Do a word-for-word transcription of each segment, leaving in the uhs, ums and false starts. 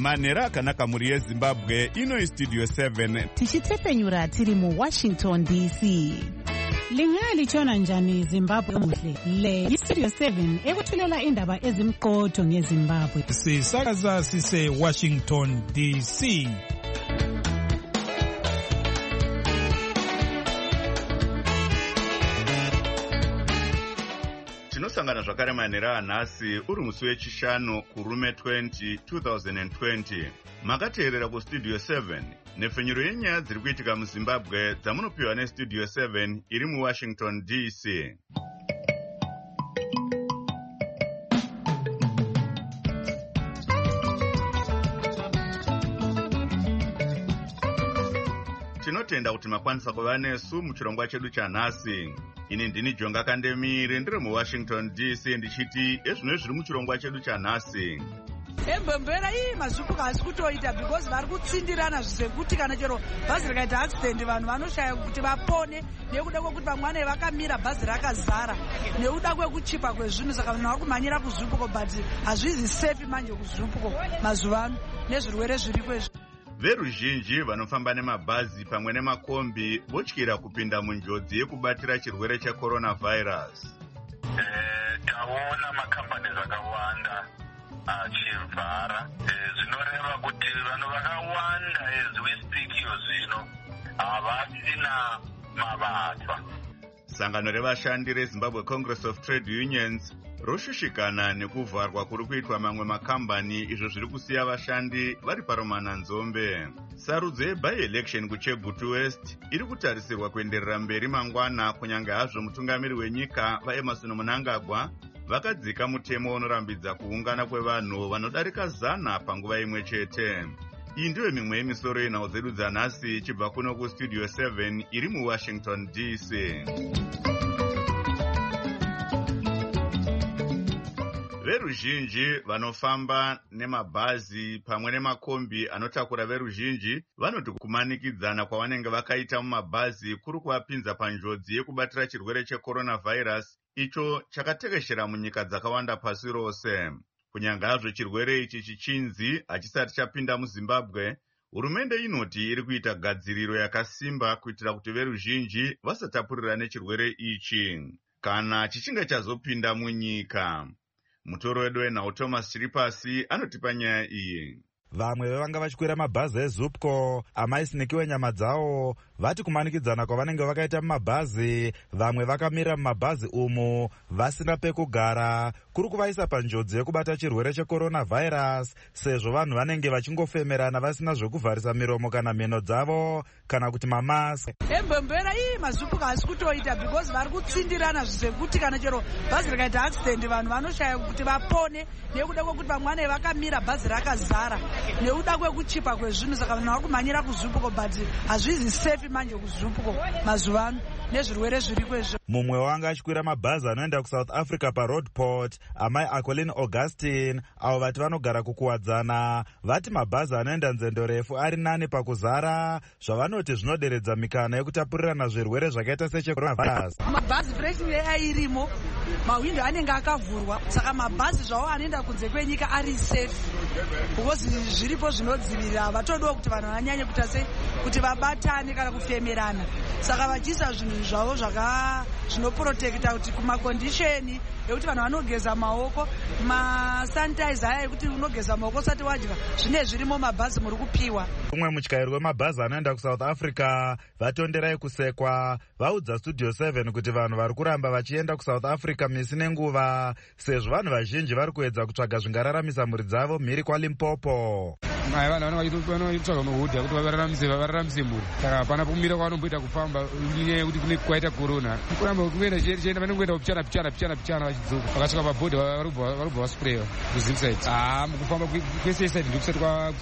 manhero akanaka mhuri yezimbabwe. Ino Studio seven tichitsepenyura tiri muWashington D C. Lingalitshona njani Zimbabwe muhle? Le Studio seven ekuthulela indaba ezimqotho ngeZimbabwe. Sisakaza sise Washington D C. tinosangana zvakare manhero anhasi uri musi wechishanu kurume twenty twenty twenty. Makateerera kuStudio seven nepfenyuro yenyaya dziri kuitika muZimbabwe dzamunopiwa neStudio seven iri muWashington D C. Tinotenda kuti makwanisa kuva nesu muchirongwa chedu chanhasi. Ini ndini Jonga Kandemire ndiri muWashington D C ndichiti ezvino zviri muchirongwa chedu chanhasi. Embembera iyi mazupuka hasi kutoita because vari kutsindirana zvekuti kana chero bhazi rikaita accident vanhu vanoshaya kuti vapone nekuda kwekuti vamwe vakamira bhazi rakazara nekuda kwekuchipa kwezvinhu saka vanhu vari kumhanyira kuzupuko but hazvizi safe manje kuzupuko mazuva ano nezvirwere zviriko izvi. Veruzhinji vanofamba nemabhazi pamwe nemakombi votyira kupinda munjodzi yekubatira chirwere checoronavirus. Eh, taona makambani akawanda achivhara zvinoreva kuti vanhu vakawanda as we speak iyo zvino havasina mabasa. Sangano revashandi reZimbabwe Congress of Trade Unions roshushikana nekuvharwa kuri kuitwa mamwe makambani izvo zviri kusiya vashandi vari paromana nzombe. Sarudzo yeby-election kuChegutu West iri kutarisirwa kuenderera mberi mangwana kunyange hazvo mutungamiri wenyika vaEmerson Mnangagwa vakadzika mutemo unorambidza kuungana kwevanhu vanodarika zana panguva imwe chete. Iyi ndiyo mimwe yemisoro yenhau dzedu dzanhasi ichibva kuno kuStudio seven iri muWashington D C. Veruzhinji vanofamba nemabhazi pamwe nemakombi anotakura veruzhinji vanoti kumanikidzana kwavanenge vakaita mumabhazi kuri kuvapinza panjodzi yekubatira chirwere checoronavirus icho chakatekeshera munyika dzakawanda pasi rose. Kunyange hazvo chirwere ichi chichinzi hachisati chapinda muZimbabwe, hurumende inoti iri kuita gadziriro yakasimba kuitira kuti veruzhinji vasatapurira nechirwere ichi kana chichinge chazopinda munyika. Mutoro wedu wenhau Thomas Chiripasi anotipa nyaya iyi. Vamwe vevanga vachikwira mabhazi eZupco amaisinikiwe nyama dzavo vati kumanikidzana kwavanenge vakaita mumabhazi, vamwe vakamira mumabhazi umu vasina pekugara kuri kuvaisa panjodzi yekubata chirwere checoronavirus sezvo vanhu vanenge vachingofemerana vasina zvekuvharisa miromo kana mhino dzavo kana kuti mamask. Embembera iyi mazupuka hasi kutoita because vari kutsindirana zvekuti kana chero bhazi rikaita accident vanhu vanoshaya kuti vapone nekuda kwekuti vamwe vakamira bhazi rakazara nekuda kwekuchipa kwezvinhu saka vanhu vari kumhanyira kuZupco but hazvizi safe manje kuZupco mazuva ano nezvirwere zviriko izvo. Mumwe wanga achikwira mabhazi anoenda kuSouth Africa paRoadport, amai Acolin Augustine, avo vati vanogara kukuwadzana, vati mabhazi anoenda nzendo refu ari nani pakuzara, zvavanoti zvinoderedza mikana yekutapurirana zvirwere zvakaita sechecoronavirus. Mabhazi breaking airimo, mahwindo anenge akavhurwa, saka mabhazi zvavo anoenda kunze kwenyika ari safe. Because zviripo zvinodzivirira vatodawo kuti vanhu vanyanye kuita sei kuti vabatane kana kufemerana. Saka vachiisa zvinhu zvavo zvaka zvinoprotecta kuti kumakondisheni ekuti vanhu vanogeza maoko, masanitizer aya ekuti unogeza maoko usati wadya, zvine zvirimo mabhazi muri kupiwa. Umwe mutyairi wemabhazi anoenda kuSouth Africa vatonderai kusekwa vaudza Studio seven kuti vanhu vari kuramba vachienda kuSouth Africa misi nenguva sezvo vanhu vazhinji vari kuedza kutsvaga zvingararamisa mhuri dzavo mhiri kwaLimpopo. Mai vanhu vanoitsvaga muhudha kuti vararamise vararamise mhuri, saka hapana kumira kwavanomboita kufamba nyaya yekuti kune kwaita corona. Kuramba kuenda chienda vanongoenda kupichana pichana pichana pichana vachidzoka vakasvika pabhodhi varubva vaspreya kuzimside. Ah, mukufamba kwese side ndokusati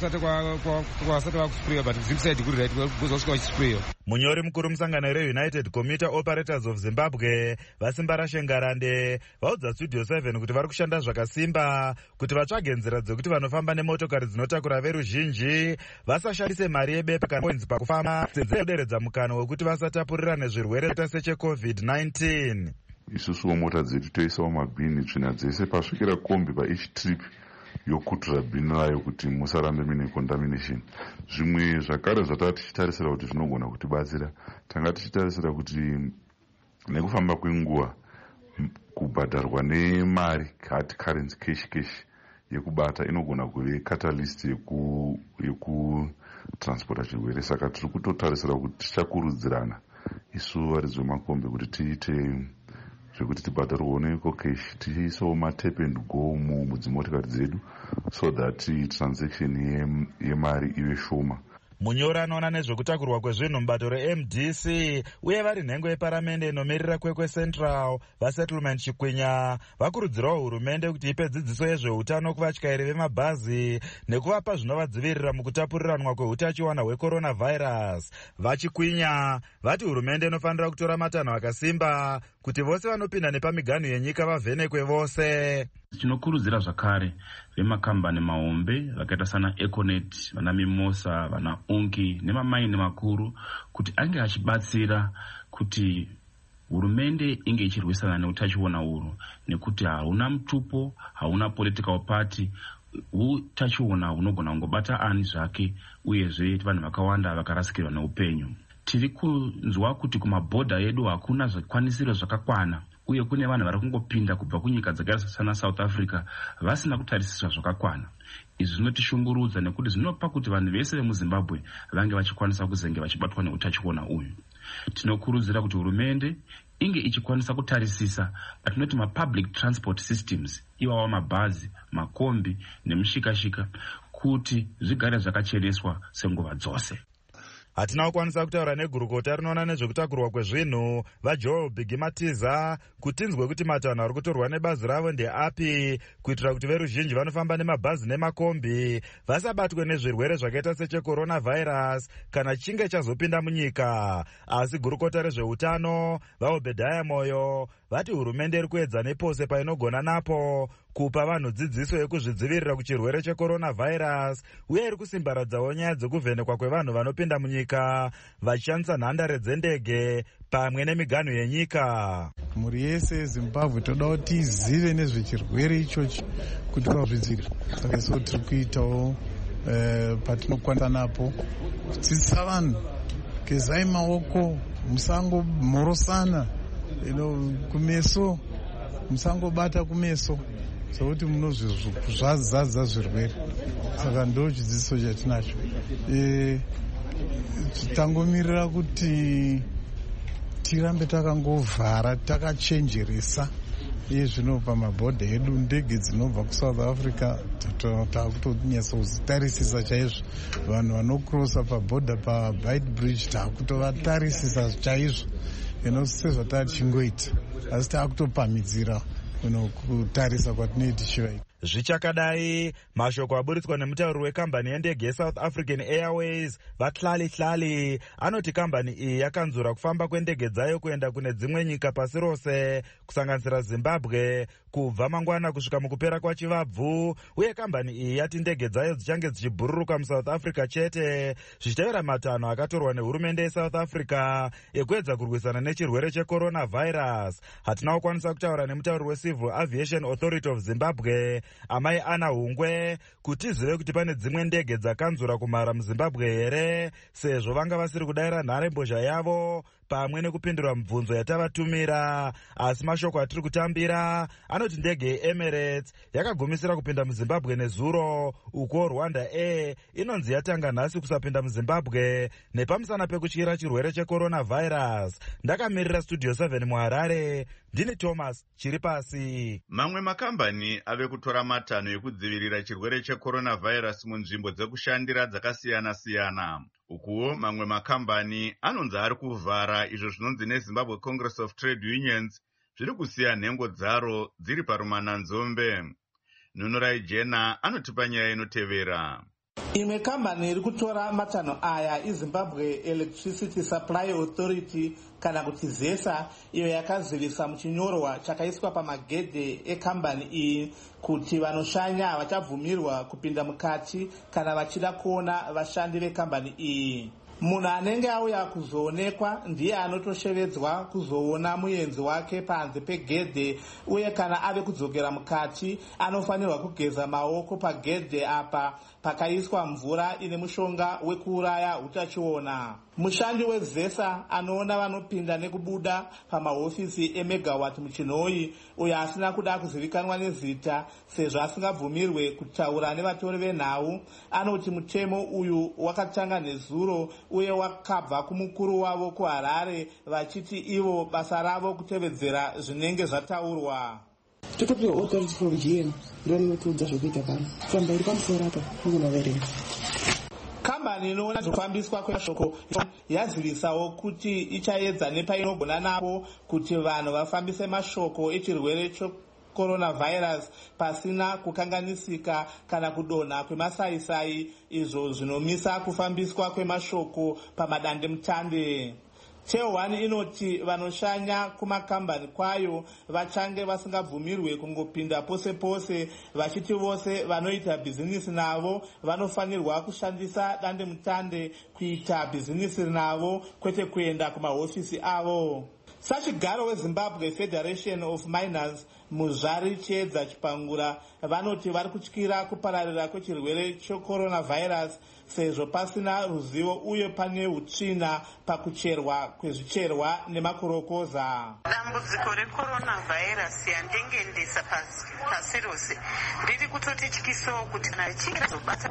kwasati vakuspreya but zimside kuri right kuzosvika vachispreya. Munyori mukuru musangano reUnited Commuter Operators of Zimbabwe Vasimbarashe Ngarande vaudza Studio seven kuti vari kushanda zvakasimba kuti vatsvage nzira dzekuti vanofamba nemotokari dzinotakura veruzhinji vasashandise mari yebepa kana points pakufamba senzira kuderedza mukana wekuti vasatapurirane zvirwere zvakaita sechecovid nineteen. Isusu mota dzedu toisawo mabhini tsvina dzese pasvikira kombi pa each trip yokutura bhini rayo kuti musarambe mine contamination. Zvimwe zvakare zvatava tichitarisira kuti zvinogona kutibatsira, tanga tichitarisira kuti nekufamba kwenguva kubhadharwa nemari hard currency cash cash yekubata inogona kuve catalyst yeku yekutransporta chirwere. Saka tiri kutotarisira kuti tichakurudzirana isu varidzi vemakombi kuti tiite zvekuti tibhadharwewo neko cash, tiisewo matap and go mudzimotikari dzedu so that transaction yemari ive shoma. Munyori anoona nezvekutakurwa kwezvinhu mubato re-M D C uye vari nhengo yeparamende inomirira kwekwe Central vaSettlement Chikwinya vakurudzirawo hurumende kuti ipe dzidziso yezveutano kuvatyairi vemabhazi nekuvapa zvinovadzivirira mukutapuriranwa kweutachiwana hwecoronavirus. VaChikwinya vati hurumende inofanira kutora matanho akasimba kuti vose vanopinda nepamiganhu yenyika vavhenekwe vose. Tinokurudzira zvakare vemakambani mahombe vakaita sana Econet, vana Mimosa, vana Unki nemamaini makuru kuti ange achibatsira kuti hurumende inge ichirwisana neutachiona uru, nekuti hauna mutupo, hauna political party, utachiona hunogona kungobata ani zvake, uyezve vanhu vakawanda vakarasikirwa neupenyu. Tiri kunzwa kuti kumabhodha edu hakuna zvikwanisiro zvakakwana, uye kune vanhu vari kungopinda kubva kunyika dzakaita sana South Africa vasina kutarisiswa zvakakwana. Izvi zvinotishungurudza nekuti zvinopa kuti vanhu vese vemuZimbabwe vange vachikwanisa kuzenge vachibatwa neutachiona uyu. Tinokurudzira kuti hurumende inge ichikwanisa kutarisisa atinoti mapublic transport systems, iwawa mabhazi, makombi nemushikashika, kuti zvigare zvakacheneswa senguva dzose. Hatina kukwanisa kutaura negurukota rinoona nezvekutakurwa kwezvinhu vaJoel Bigimatiza kuti tinzwe kuti matanho ari kutorwa nebazi ravo ndeapi kuitira kuti veruzhinji vanofamba nemabhazi nemakombi vasabatwe nezvirwere zvakaita sechecoronavirus kana chinge chazopinda munyika. Asi gurukota rezveutano vaObedhaya Moyo vati hurumende iri kuedza nepose painogona napo kupa vanhu dzidziso yekuzvidzivirira kuchirwere checoronavirus uye iri kusimbaradzawo nyaya dzekuvhenekwa kwevanhu vanopinda munyika vachishandisa nhandare dzendege pamwe nemiganhu yenyika. Mhuri yese yeZimbabwe toda kuti tizive nezvechirwere ichochi kuti vazvidzivirire. Saka isu tiri kuitawo patinokwanisa napo kudzidzisa vanhu, gezai maoko, musangomhorosana kumeso, musangobata kumeso sokuti munozvazadza zvirwere. Saka ndo chidzidziso chatinacho. Tangomirira kuti tirambe takangovhara takachenjeresa iye zvino pamabhodha edu, ndege dzinobva kuSouth Africa takutonyatsodzitarisisa chaizvo, vanhu vanokrosa pabhodha paBeitbridge takutovatarisisa chaizvo sezvataa tichingoita, asi takutopamidzira kutarisa kwatinoiti chivaita. Zvichakadai, mashoko aburitswa nemutauri wekambani yendege yeSouth African Airways vaTlali Tlali anoti kambani iyi yakanzura kufamba kwendege dzayo kuenda kune dzimwe nyika pasi rose kusanganisira Zimbabwe kubva mangwana kusvika mukupera kwachivabvu, uye kambani iyi yati ndege dzayo dzichange dzichibhururuka muSouth Africa chete zvichitevera matanho akatorwa nehurumende yeSouth Africa ekuedza kurwisana nechirwere checoronavirus. Hatina kukwanisa kutaura nemutauri weCivil Aviation Authority of Zimbabwe Amai Ana Hungwe kuti tizive kuti pane dzimwe ndege dzakanzura kumhara muZimbabwe here, sezvo vanga vasiri kudayira nharembozha yavo pamwe nekupindura mibvunzo yatavatumira. Asi mashoko atiri kutambira anoti ndege yeEmirates yakagumisira kupinda muZimbabwe nezuro, uko Rwanda Air inonzi yatanga nhasi kusapinda muZimbabwe nepamusana pekutyira chirwere checoronavirus. Ndakamirira Studio seven muHarare, ndini Thomas Chiripasi. Mamwe makambani ave kutora matanho ekudzivirira chirwere checoronavirus munzvimbo dzekushandira dzakasiyana-siyana. Ukuwo mamwe makambani anonzi ari kuvhara, izvo zvinonzi neZimbabwe Congress of Trade Unions zviri kusiya nhengo dzaro dziri parumananzombe. Nunurai Jena anotipa nyaya inotevera. Imwe kambani iri kutora matanho aya iZimbabwe Electricity Supply Authority kana kuti ZESA, iyo yakazivisa muchinyorwa chakaiswa pamagedhe ekambani iyi kuti vanoshanya vachabvumirwa kupinda mukati kana vachida kuona vashandi vekambani iyi. Munhu anenge auya kuzoonekwa ndiye anotoshevedzwa kuzoona muenzi wake panze pegedhe, uye kana ave kudzokera mukati anofanirwa kugeza maoko pagedhe apa pakaiswa mvura ine mushonga wekuuraya utachiona. Mushandi wezesa anoona vanopinda nekubuda pamahofisi emegawati muchinhoi, uyo asina kuda kuzivikanwa nezita sezvo asingabvumirwe kutaura nevatori venhau, anoti mutemo uyu wakatanga nezuro uye wakabva kumukuru wavo kuHarare, vachiti ivo basa ravo kutevedzera zvinenge zvataurwa. Totopiwa authority from G M ndonotudza zvekuita pano famba iri pamusoro apa mukunoverenga. Kambani inoona zvofambiswa kwemashoko yazivisawo kuti ichaedza nepainogona napo kuti vanhu vafambise mashoko echirwere checoronavirus pasina kukanganisika kana kudonha kwemasaisai, izvo zvinomisa kufambiswa kwemashoko pamadandemutande. Cheo one inoti vanoshanya kumakambani kwayo vachange vasingabvumirwe kungopinda pose pose, vachiti vose vanoita bhizinisi navo vanofanirwa kushandisa dandemutande kuita bhizinisi navo, kwete kuenda kumahofisi avo. Sachigaro weZimbabwe Federation of Miners Muzvari Chiedza Chipangura vanoti vari kutyira kupararira kwechirwere checoronavirus sezvo pasina ruzivo uye pane utsvina pakucherwa kwezvicherwa nemakurokoza. Dambudziko recoronavirus yandengendesa pasi rose riri kutotityiso kuti nachinge razobata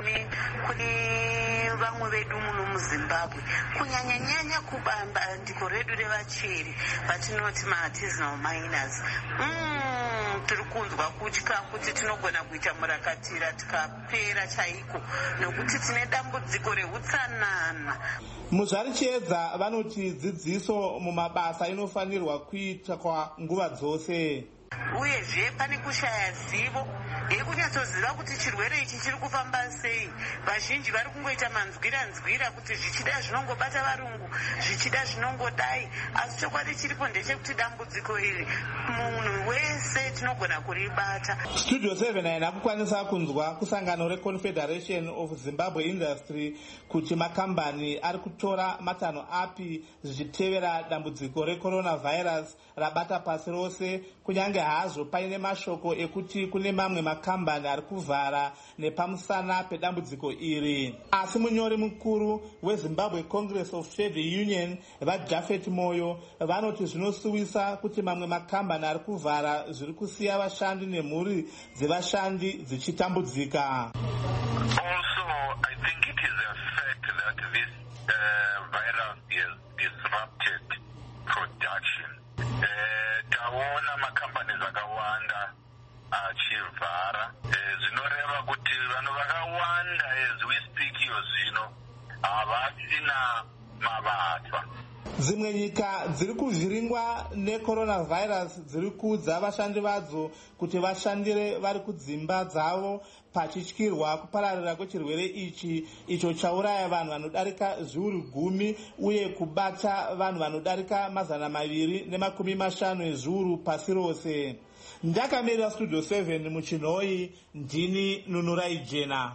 kune vamwe vedu muno muZimbabwe, kunyanyanyanya kubandiko redu revacheri vatinoti ma-artisanal miners. Mm, tiri kunzwa kutya kuti tinogona kuita murakatira tikapera chaiko nokuti tine dambudziko reutsanana. Muzvari Chiedza vanoti dzidziso mumabasa inofanirwa kuitwa nguva dzose. Uyezve pane kushaya zivo yekunyatsoziva kuti chirwere ichi chiri kufamba sei. Vazhinji vari kungoita manzwira-nzwira kuti zvichida zvinongobata varungu, zvichida zvinongodai, asi chokwadi chiripo ndechekuti dambudziko iri munhu wese tinogona kuribata. Studio seven haina kukwanisa kunzwa kusangano reConfederation of Zimbabwe Industry kuti makambani ari kutora matanho api zvichitevera dambudziko recoronavirus rabata pasi rose, kunyange hazvo paine mashoko ekuti kune mamwe makambani ari kuvhara nepamusana pedambudziko iri. Asi munyori mukuru weZimbabwe Congress of Trade Union vaJafet Moyo vanoti zvinosuwisa kuti mamwe makambani ari kuvhara zviri kusiya vashandi nemhuri dzevashandi dzichitambudzika. Also, I think it is a fact that this uh, virus has disrupted production. Taona makambani akawanda achivhara, zvinoreva kuti vanhu vakawanda as we speak iyo zvino havasina mabasa. Dzimwe nyika dziri kuvhiringwa necoronavirus dziri kuudza vashandi vadzo kuti vashandire vari kudzimba dzavo pachityirwa kupararira kwechirwere ichi, icho chauraya vanhu vanodarika zviuru gumi uye kubata vanhu vanodarika mazana maviri nemakumi mashanu ezviuru pasi rose. Ndakamirira Studio seven muchinhoi, ndini Nunurai Jena.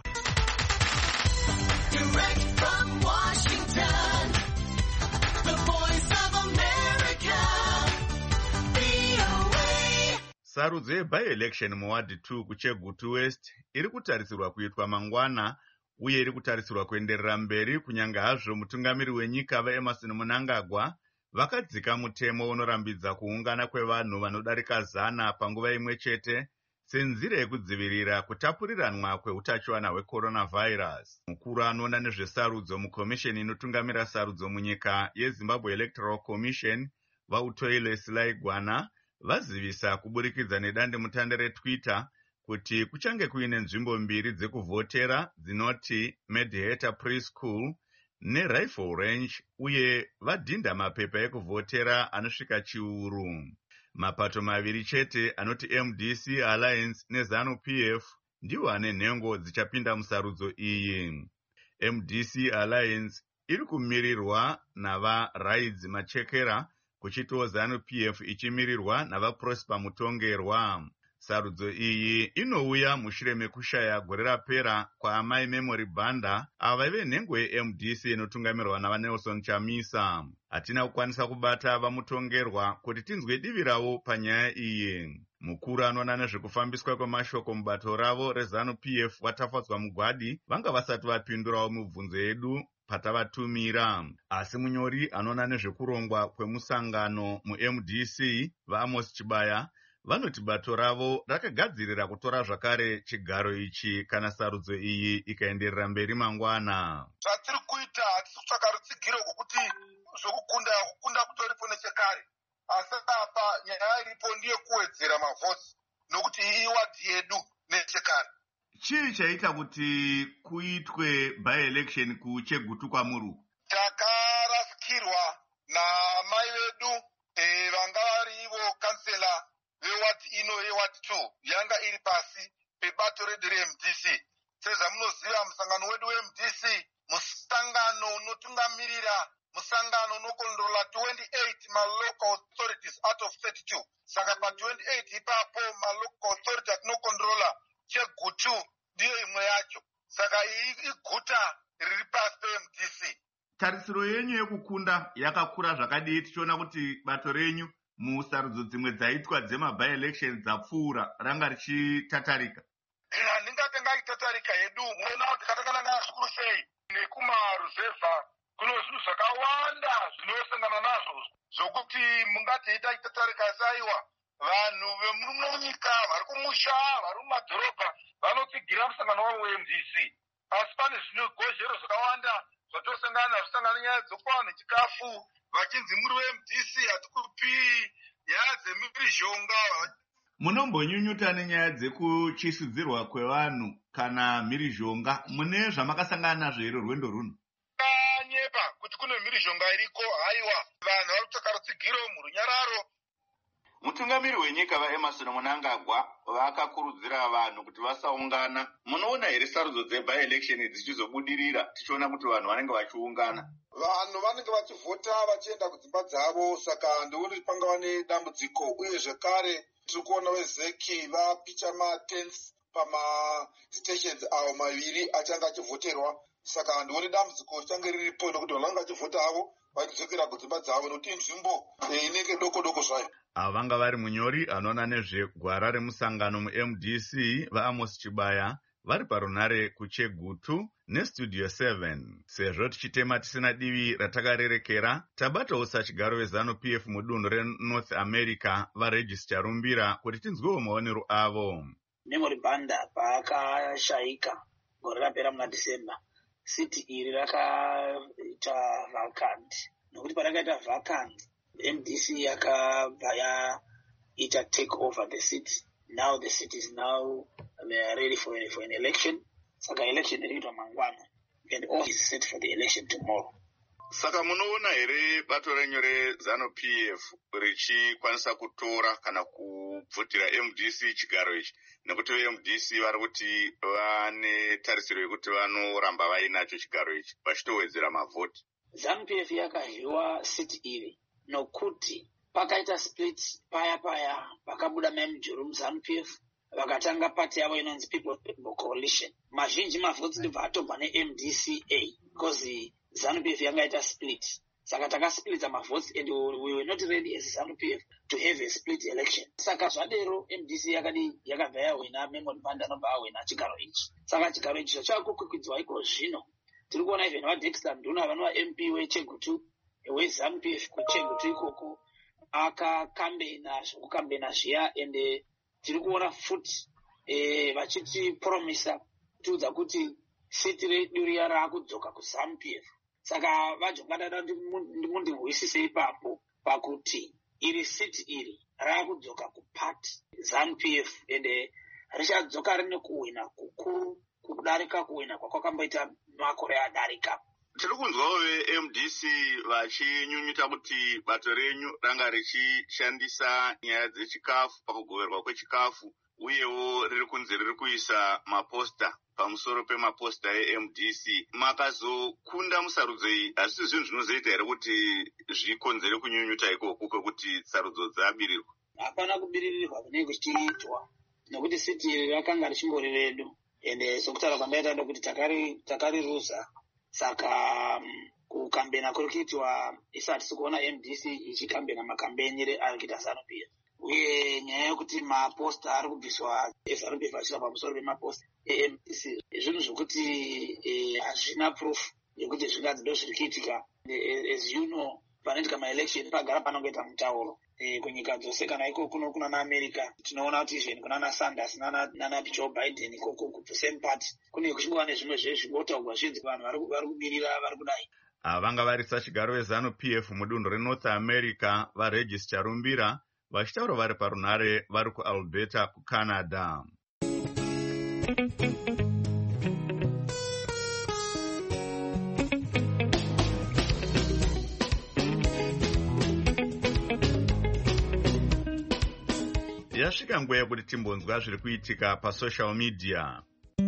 Direct from Washington, the voice of America, V O A. Sarudzo yebi-election muward two kuChegutu West iri kutarisirwa kuitwa mangwana uye iri kutarisirwa kuenderera mberi, kunyange hazvo mutungamiri wenyika vaEmerson Mnangagwa vakadzika mutemo unorambidza kuungana kwevanhu vanodarika zana panguva imwe chete senzira yekudzivirira kutapuriranwa kweutachiwana hwecoronavirus. Mukuru anoona nezvesarudzo mukomisheni inotungamira sarudzo munyika yeZimbabwe Electoral Commission vaUtoile Silaigwana vazivisa kuburikidza nedandemutande reTwitter kuti kuchange kuine nzvimbo mbiri dzekuvhotera dzinoti Medheta Preschool neRifle Range, uye vadhinda mapepa ekuvhotera anosvika chiuru. Mapato maviri chete anoti M D C Alliance neZANU P F ndiwo ane nhengo dzichapinda musarudzo iyi. M D C Alliance iri kumirirwa navaRaids Machekera, kuchitiwo ZANU P F ichimirirwa navaProsper Mutongerwa. Sarudzo iyi inouya mushure mekushaya gore rapera kwaamai Memory Banda ava vaive nhengo yeM D C inotungamirwa navaNelson Chamisa. Hatina kukwanisa kubata vamutongerwa kuti tinzwe divi ravo panyaya iyi. Mukuru anoona nezvekufambiswa kwemashoko mubato ravo reZANU-P F watafadzwa mugwadi vanga vasati vapindurawo mibvunzo yedu patavatumira. Asi munyori anoona nezvekurongwa kwemusangano muM D C vaAmos Chibaya vanoti bato ravo rakagadzirira kutora zvakare chigaro ichi kana sarudzo iyi ikaenderera mberi mangwana. Zvatiri kuita hatisi kutsvaka rutsigiro rwokuti zvokukunda kukunda kutoripo nechekare, asi apa nyaya iripo ndiye kuwedzera mavhotsi nokuti iyi wadhi yedu nechekare. Chii chaita kuti kuitwe by-election kuChegutu kwamuri? Takarasikirwa namai vedu e, vanga varivo kansela vewati ino yewati two yanga iri pasi pebato redu reM D C. Sezvamunoziva musangano wedu weM D C musangano unotungamirira musangano unokondrola twenty-eight ma-local authorities out of thirty-two. Saka pa twenty-eight ipapo ma-local authority atinokondrola Chegutu ndiyo imwe yacho. Saka iyi iguta riri pasi peM D C. Tarisiro yenyu yekukunda yakakura zvakadii tichiona kuti bato renyu musarudzo dzimwe dzaitwa dzema-by-election dzapfuura ranga richitatarika? Handingati ngaitatarika yedu, munoona kuti katakana zvikuru sei nekumaruzevha kuno zvinhu zvakawanda zvinosangana nazvo zvokuti mungati itaitatarika saiwa vanhu vemunyika vari kumusha vari mumadhorobha vanotsigira musangano wavo weM D C. Asi pane zvinogozhero zvakawanda zvatosangana nazvo sangana nyaya dzokuva nechikafu vachinzi muri weM D C hatikupi nyaya dzemhirizhonga. Munombonyunyuta nenyaya dzekuchisudzirwa kwevanhu kana mhirizhonga mune zvamakasangana nazvo here rwendo runo? Kanyepa kuti kune mhirizhonga iriko haiwa vanhu vari kutsvaka rutsigiro murunyararo. Mutungamiri wenyika vaEmmerson Mnangagwa vakakurudzira vanhu kuti vasaungana. Munoona here sarudzo dzeby-election dzichizobudirira tichiona kuti vanhu vanenge vachiungana? Vanhu vanenge vachivhota vachienda kudzimba dzavo, saka ndokuti pangava nedambudziko. Uye zvekare tiri kuona vezeki vapicha matents pamastations avo maviri achanga achivhoterwa, saka ndokuti dambudziko change riripo nokuti vanhu vanenge vachivhota havo vachidzokera kudzimba dzavo nokuti inzvimbo inenge doko doko zvayo. Ava vanga vari munyori anoona nezvegwara remusangano muM D C vaAmos Chibaya vari parunare kuChegutu nestudio seven. Sezvo tichitema tisina divi ratakarerekera, tabatawo sachigaro weZANU-P F mudunhu reNorth America vaRegis Charumbira kuti tinzwewo maonero avo. Memory Banda paakashayika gore rapera muna December, siti iri rakaita vacant. Nokuti parakaita vacant, M D C yakabva yaita take over the city. Now the city is now ready for, for an election. Saka election iriitwa mangwana. And all is set for the election tomorrow. Saka munoona here bato renyu reZANU-P F richikwanisa kutora kana kubvutira M D C chigaro ichi, nekuti veM D C vari kuti vane tarisiro yekuti vanoramba vainacho chigaro ichi vachitowedzera mavhoti? ZANU-P F yakazhiwa siti iri nokuti pakaita split paya paya pakabuda memjuru muZANU-P F vakatanga pati yavo inonzi People People Coalition. Mazhinji mavhotsi ndibva atobva neM D C A because ZANU-P F yangaita split. Saka takasplita mavhotsi and we were not ready as ZANU-P F to have a split election. Saka zvadero M D C yakadi yakabva yawina Memory Banda anobva awina chigaro ichi. Saka chigaro ichi chakukwikwidzwa iko zvino. Tiri kuona even vaDexter Nduna vanova M P weChegutu weZANU-P F kuChegutu ikoko akakambena zvokukambena zviya ende tiri kuona futi eh, vachiti promisa kutiudza kuti siti redu riya raakudzoka kuZANU-P F. Saka vajongadada ndimundihwisise ipapo pakuti iri siti iri raakudzoka kupati ZANU-P F ende richadzoka rine kuwina kukuru kudarika kuwina kwakwakamboita makore adarika. Tiri kunzwawo veM D C vachinyunyuta kuti bato renyu ranga richishandisa nyaya dzechikafu pakugoverwa kwechikafu, uyewo riri kunzi riri kuisa maposta pamusoro pemaposta eM D C. Makazokunda musarudzo iyi, hazvisi zvinhu zvinozoita here kuti zvikonzere kunyunyuta ikoko kwekuti sarudzo dzabirirwa? Hapana kubiririrwa kunenge kuchiitwa. nekuti city iri rakanga richimbori redu ende sokutaura kwandaita ndo kuti takari takariruza saka um, kukambena kuri kuitwa isati sikuona M D C ichikambena makambeni arikuita ZANU-P F uye nyaya yekuti maposta ari kubviswa ZANU-P F achira pamusoro pemaposta e-M D C zvinhu zvokuti hazvina proof yekuti zvingadzi ndo zviri kuitika. As you know, panoitika maelection pagara panongoita mutauro kunyika dzose kana iko kuno kuna na America tinoona kuti izveni kuna na Sanders nana nana Joe Biden ikoko ku same party kune kuchimbwa nezvimwe zvezvibotaurwa zvinzi vanhu vari kumirira vari kudai vanga varisa chigaro veZANU-P F mudundo reNorth America vaRegis Charumbira vachitaura vari parunhare vari kuAlberta kuCanada. Yasvika nguva yekuti timbonzwa zviri kuitika pasocial media.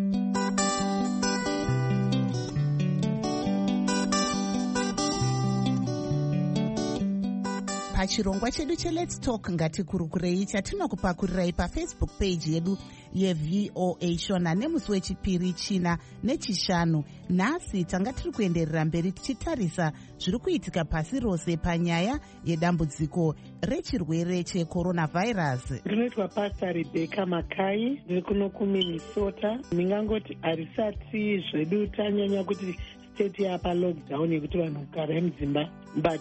Pachirongwa chedu cheLet's Talk ngatikurukurei chatinokupakurirai pafacebook page yedu yeV O A Shona nemusi wechipiri china nechishanu. Nhasi tanga tiri kuenderera mberi tichitarisa zviri kuitika pasi rose panyaya yedambudziko rechirwere checoronavirus. Ndinoitwa Pastor Rebecca Makai, ndiri kuno kuMinnesota. Ndingangoti harisati zvedu tanyanya kuti state yapa lockdown yekuti vanhu kugara mudzimba, but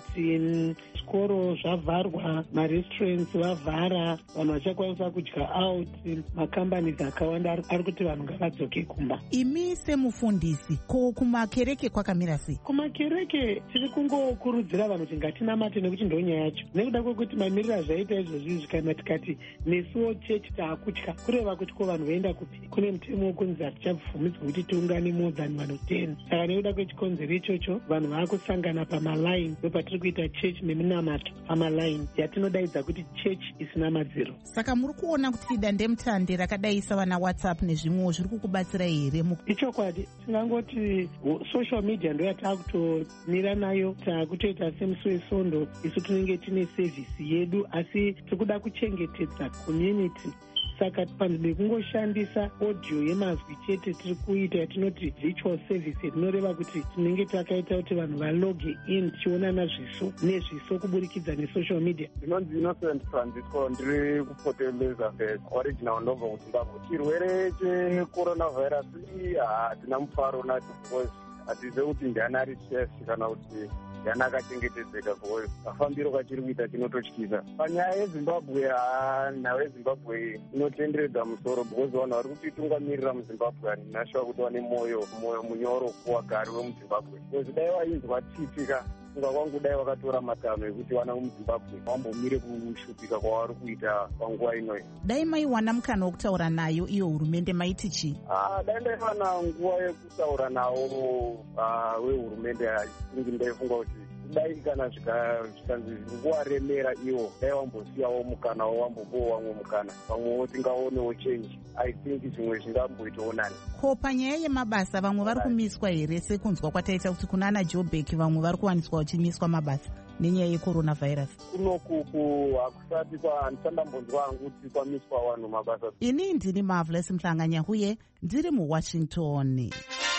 zvikoro zvavharwa, marestaurants vavhara, vanhu vachakwanisa kudya out, macompanies akawanda ari kuti vanhu ngavadzoke kumba. Imi semufundisi, ko kumakereke kwakamira sei? Kumakereke tiri kungokurudzira vanhu kuti ngatinamate nekuti ndo nyaya yacho. Nekuda kwekuti mamiriro azvaita izvozvi zvikana tikati nesuwo chechi taakutya kureva kuti ko vanhu voenda kupi. Kune mutemo wokunzi hatichabvumidzwi kuti tiungane more than vanhu ten. Saka nekuda kwechikonzero ichocho vanhu vaakusangana pamaline ndopatiri kuita chechi neminamato pamaline yatinodaidza kuti chechi isina madziro. Saka muri kuona kuti dandemutande rakadaisa vana WhatsApp nezvimwewo zviri kukubatsirai here? Ichokwadi, tingangoti social media ndo yataakutomira nayo, taakutoita semusi wesondo, isu tinenge tine service yedu asi tikuda kuchengetedza community. Saka panzvimbo yekungoshandisa audio yemazwi chete tiri kuita yatinoti virtual service yatinoreva kuti tinenge takaita kuti vanhu valoge in tichionana zviso nezviso kuburikidza nesocial media. Ndinonzi Innocent Francisco, ndiri kuPort Elizabeth, original ndobva kuZimbabwe. Chirwere checoronavirus hatina mufaro nacho because hatizivi kuti ndiani ari safe kana kuti ndiani akachengetedzeka because kafambiro kachiri kuita chinototyisa. Panyaya yeZimbabwe, nhau yeZimbabwe inotenderedza musoro because vanhu vari kutitungamirira muZimbabwe handinashuwa kuti vane mwoyo mwoyo munyoro kuwagari wemuZimbabwe because dai vainzwa tiitika funga kwangu dai vakatora matanho ekuti vana vemuZimbabwe vambomire kushupika kwavari kuita panguva inoyi. Dai maiwana mukana wokutaura nayo iyo hurumende maiti chii? Ah, dai ndaiwana nguva yekutaura nawo wehurumende ingi ndaifunga kuti dai kana zvikanzi nguvaremera iwo dai vambosiyawo mukana wavambopowo vamwe mukana vamwewo tingaonewo change. I think zvimwe zvingamboitawo nani. Ko panyaya yemabasa vamwe vari kumiswa here sekunzwa kwataita kuti kuna ana Joburg vamwe vari kuwaniswa vachimiswa mabasa nenyaya yecoronavirus? Kunokuku hakusati handisandambonzwa hangu kuti kwamiswa vanhu mabasa. Ini ndini Marvelous Mhlanganya huye ndiri muWashington.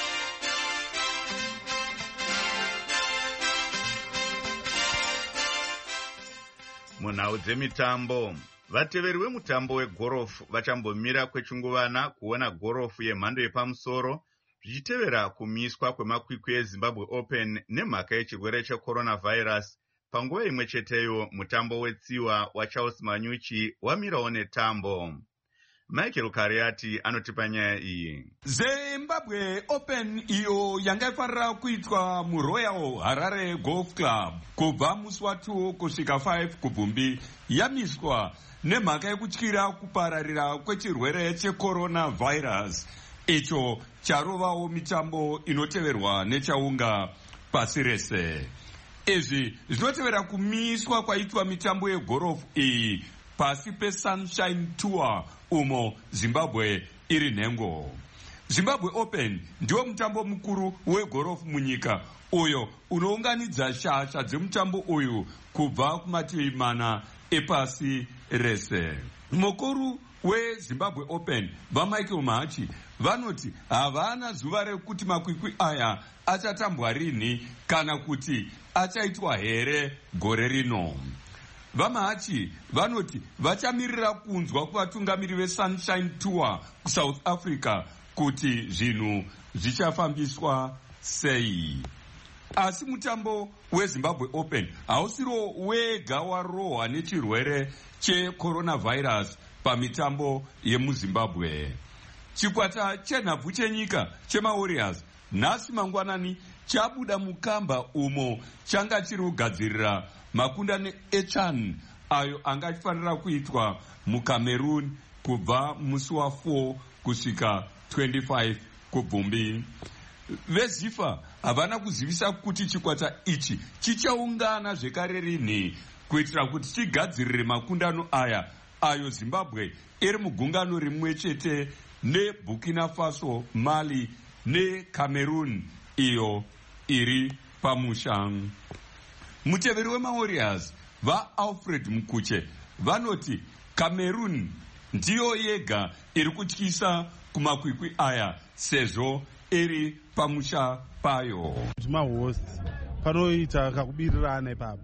Munhau dzemitambo, vateveri vemutambo wegorofu vachambomira kwechinguvana kuona gorofu yemhando yepamusoro zvichitevera kumiswa kwemakwikwi eZimbabwe Open nemhaka yechirwere checoronavirus. Panguva imwe cheteyo mutambo wetsiwa waCharles Manyuchi wamirawo netambo. Michael Kariati anotipa nyaya iyi. Zimbabwe Open iyo yanga ifarira kuitwa muRoyal Harare Golf Club kubva musi watu kusvika five kubvumbi yamiswa nemhaka yekutyira kupararira kwechirwere checoronavirus icho charovawo mitambo inoteverwa nechaunga pasi rese. Izvi zvinotevera kumiswa kwaitwa mitambo yegorofu iyi pasi peSunshine Tour umo Zimbabwe iri nhengo. Zimbabwe Open ndiwo mutambo mukuru wegorofu munyika, uyo unounganidza shasha dzemutambo uyu kubva kumativi mana epasi rese. Mukuru weZimbabwe Open vaMichael Mahachi vanoti havana zuva rekuti makwikwi aya achatambwa rini kana kuti achaitwa here gore rino. VaMahachi vanoti vachamirira kunzwa kuvatungamiri veSunshine Tour kuSouth Africa kuti zvinhu zvichafambiswa sei. Asi mutambo weZimbabwe Open hausiro wega warohwa nechirwere checoronavirus pamitambo yemuZimbabwe. Chikwata chenhabvu chenyika chemaWarriors nhasi mangwanani chabuda mukamba umo changa chiri kugadzirira makundano eChan ayo anga achifanira kuitwa muCameroon kubva musi wa4 kusvika twenty-five kubvumbi. VeZifa havana kuzivisa kuti chikwata ichi chichaungana zvekare rini kuitira kuti chigadzirire makundano aya ayo Zimbabwe iri mugungano rimwe chete neBurkina Faso, Mali neCameroon iyo iri pamusha. Muteveri wemaWarriors vaAlfred Mukuche vanoti Cameroon ndiyo yega iri kutyisa kumakwikwi aya sezvo iri pamusha payo. Mahost panoita kakubirirana ipapo,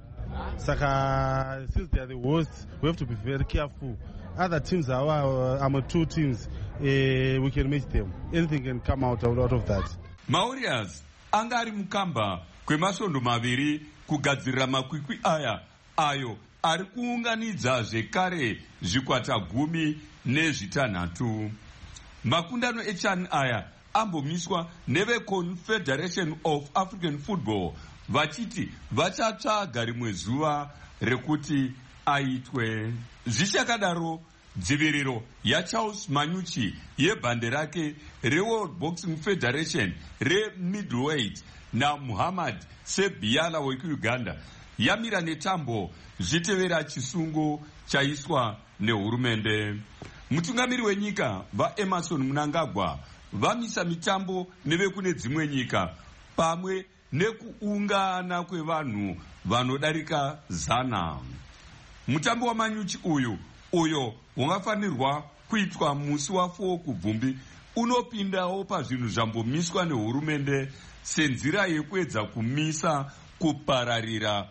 saka since they are the hosts we have to be very careful. Other teams are our um, two teams, uh, we can match them. Anything can come out, out of that. maWarriors anga ari mukamba kwemasondo maviri kugadzirira makwikwi aya ayo ari kuunganidza zvekare zvikwata gumi nezvitanhatu. Makundano eChan aya ambomiswa neveConfederation of African Football vachiti vachatsvaga rimwe zuva rekuti aitwe. Zvichakadaro, dziviriro yaCharles Manyuchi yebhande rake reWorld Boxing Federation remiddleweight naMuhammad Sebiala wekuUganda yamira netambo zvitevera chisungo chaiswa nehurumende. Mutungamiri wenyika vaEmerson Mnangagwa vamisa mitambo nevekune dzimwe nyika pamwe nekuungana kwevanhu vanodarika zana. Mutambo waManyuchi uyu uyo ungafanirwa kuitwa musi wa4 kubvumbi unopindawo pazvinhu zvambomiswa nehurumende senzira yekuedza kumisa kupararira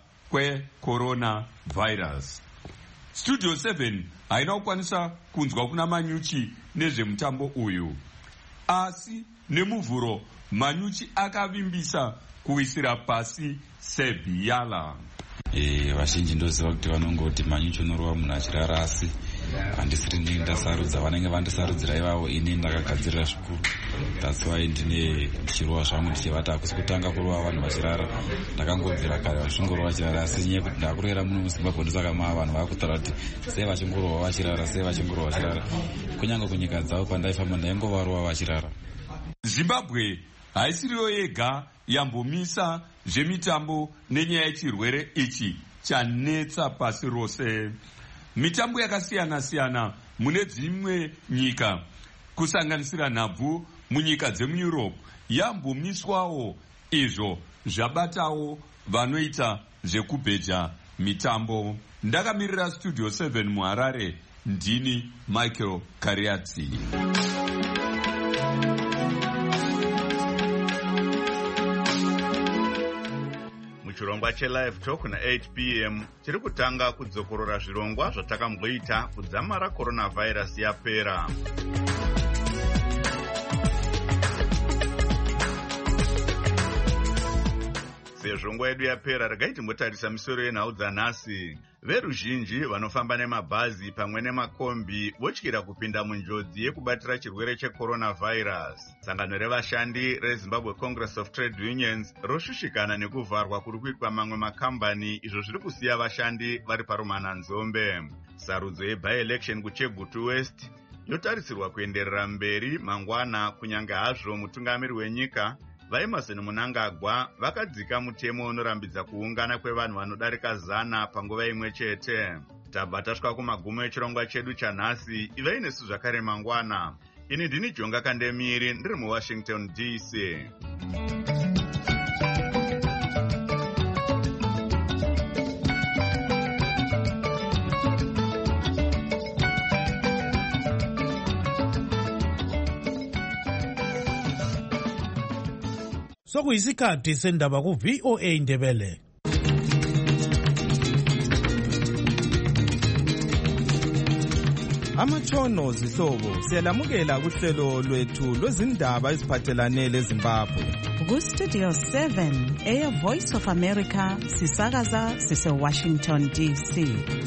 kwecoronavirus. Studio seven haina kukwanisa kunzwa kuna Manyuchi nezvemutambo uyu, asi nemuvhuro Manyuchi akavimbisa kuisira pasi Sebiala. Eh, vazhinji ndoziva kuti vanongoti Manyuchi unorova munhu achirara, asi handisiri ndini ndasarudza, vanenge vandisarudzira ivavo, ini ndakagadzirira zvikuru. That's why ndine ndichirova zvangu ndichivati hakusi kutanga kurova vanhu vachirara, ndakangobvira kare vachingorova vachirara, asi nyaya yekuti ndakurera muno muZimbabwe ndosaka maa vanhu vakutaura kuti sei vachingorova vachirara, sei vachingorova vachirara. Kunyange kunyika dzavo pandaifamba ndaingovarova vachirara. Zimbabwe haisiriyo yega yambomisa zvemitambo nenyaya yechirwere ichi chanetsa pasi rose. Mitambo yakasiyana siyana mune dzimwe nyika kusanganisira nhabvu munyika dzemuEurope yambomiswawo, izvo zvabatawo vanoita zvekubheja mitambo. Ndakamirira Studio seven muHarare, ndini Michael Kariati. Muchirongwa cheLive Talk na eight p m tiri kutanga kudzokorora zvirongwa zvatakamboita kudzamara coronavirus yapera. Sezvo nguva yedu yapera, regai timbotarisa misoro yenhau dzanhasi. Veruzhinji vanofamba nemabhazi pamwe nemakombi votyira kupinda munjodzi yekubatira chirwere checoronavirus. Sangano revashandi reZimbabwe Congress of Trade Unions roshushikana nekuvharwa kuri kuitwa mamwe makambani, izvo zviri kusiya vashandi vari parumana nzombe. Sarudzo yeby-election kuChegutu West yotarisirwa kuenderera mberi mangwana, kunyange hazvo mutungamiri wenyika vaEmerson Mnangagwa vakadzika mutemo unorambidza kuungana kwevanhu vanodarika zana panguva imwe chete. Tabva tasvika kumagumo echirongwa chedu chanhasi. Ivei nesu zvakare mangwana. ini ndini Jonga Kandemiri ndiri muWashington D C. Sokuyisikhathi sendaba ku V O A Ndebele. Amatshono zihlobo siyalamukela kuhlelo lwethu lwezindaba eziphathelane leZimbabwe. Ku Studio seven, Air Voice of America, sisakaza sise Washington D C.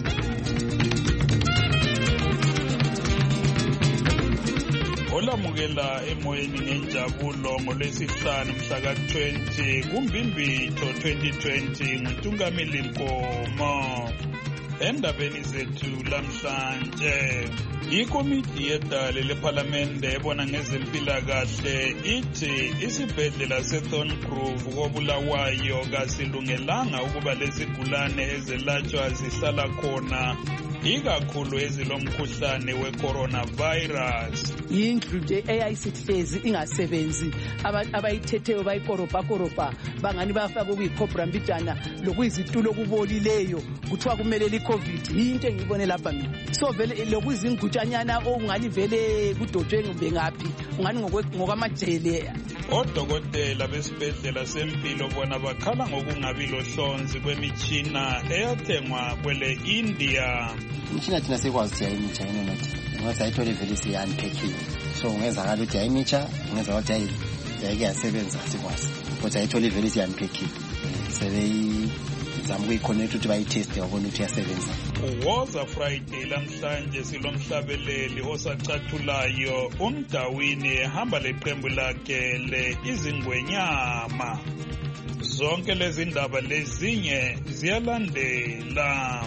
Olamukela emoyeni ngenjabulo ngolwesihlanu mhla ka twenty kuMbimbitho twenty twenty nguNtungameli Nkomo. Endabeni zethu lamhlanje, ikomiti yedale lephalamende ebona ngezempilakahle ithi isibhedlela seThorngrove koBulawayo kasilungelanga ukuba lezigulane ezelatshwa zihlala khona, ikakhulu ezilomkhuhlane we-coronavirus. Indlu nje eyayisihlezi ingasebenzi, abayithetheyo bayikorobha-korobha bangani bafaka okuyicobra mbijana lokuyizitulo okubolileyo kuthiwa kumele li-covid. Yinto engiyibone lapha mina. So vele lokuyizingutshanyana ongani vele kudotshwe ngumbe ngaphi ungani ngokwamajele. Odokotela besibhedlela sempilo bona bakhala ngokungabi lohlonzi kwemitshina eyathengwa kwele India. Imishina thina sikwazi ukuthi yayimitsha yini nathi ngoba sayithole vele siyaniphekhile, so ungezakala ukuthi yayimitsha, ungezakala ukuthi yayike yasebenza sikwazi, kodwa ayithole vele siyaniphekhile sebeyizama ukuyiconnect ukuthi bayiteste babone ukuthi yasebenza. Woza Friday lamhlanje silomhlabeleli osacathulayo uMdawini ehamba leqembu lakhe le Izingwenyama. Zonke lezi ndaba lezinye ziyalandela.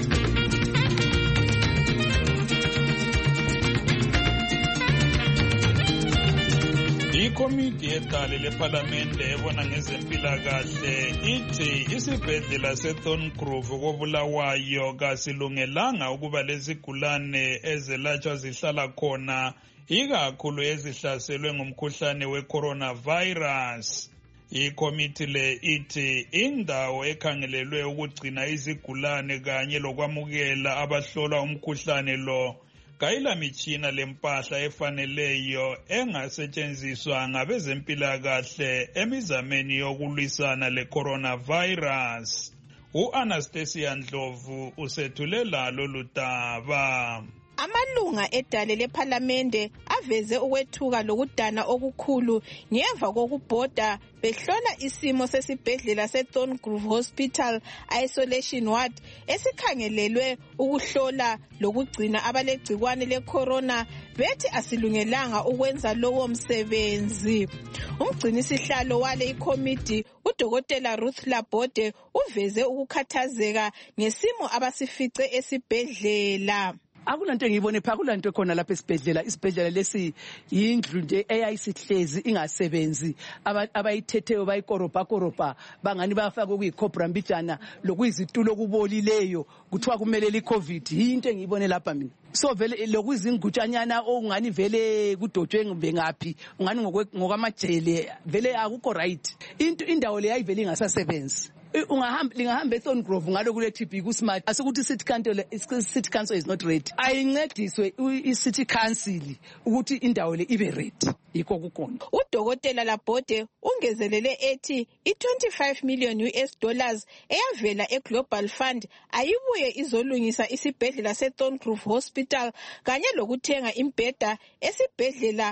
Ikomiti yedale lephalamende ebona ngezempilakahle ithi isibhedlela seThorngrove koBulawayo kasilungelanga ukuba lezigulane ezelatshwa zihlala khona, ikakhulu ezihlaselwe ngumkhuhlane we-coronavirus. Ikomiti le ithi indawo ekhangelelwe ukugcina izigulane kanye lokwamukela abahlolwa umkhuhlane lo kayila mitshina lempahla efaneleyo engasetshenziswa ngabezempilakahle emizameni yokulwisana le-coronavirus. U-Anastasia Ndlovu usethulela lolu daba. Amalunga edale lephalamende aveze ukwethuka lokudana okukhulu ngemva kokubhoda behlola isimo sesibhedlela seThorngrove Hospital Isolation Ward esikhangelelwe ukuhlola lokugcina abalegcikwane lecorona, bethi asilungelanga ukwenza lowo msebenzi. Umgcinisihlalo wale ikomiti uDokotela Ruth Labode uveze ukukhathazeka ngesimo abasifice esibhedlela. Akulanto engiyibone pha, akulanto khona lapha esibhedlela. Isibhedlela lesi yindlu nje eyayisihlezi ingasebenzi, abayithetheyo bayikorobha-korobha bangani bafaka okuyicobra mbijana lokuyizitulo okubolileyo kuthiwa kumele li-covid. Yinto engiyibone lapha mina. So vele lokuyizingutshanyana ongani vele kudotshwe ngumbe ngaphi ungani ngokwamajele vele akukho right. Into indawo le yayivele ingasasebenzi. Ungahamba lingahamba eThorngrove ngalo kule T B ku smart asikuthi city council city council is not ready. Ayincediswe i-city council ukuthi indawo le ibe ready. Yikho kukhona. uDokotela Labode ungezelele ethi i-twenty-five million U S dollars eyavela eGlobal Fund ayibuye izolungisa isibhedlela seThorngrove Hospital kanye lokuthenga imbheda esibhedlela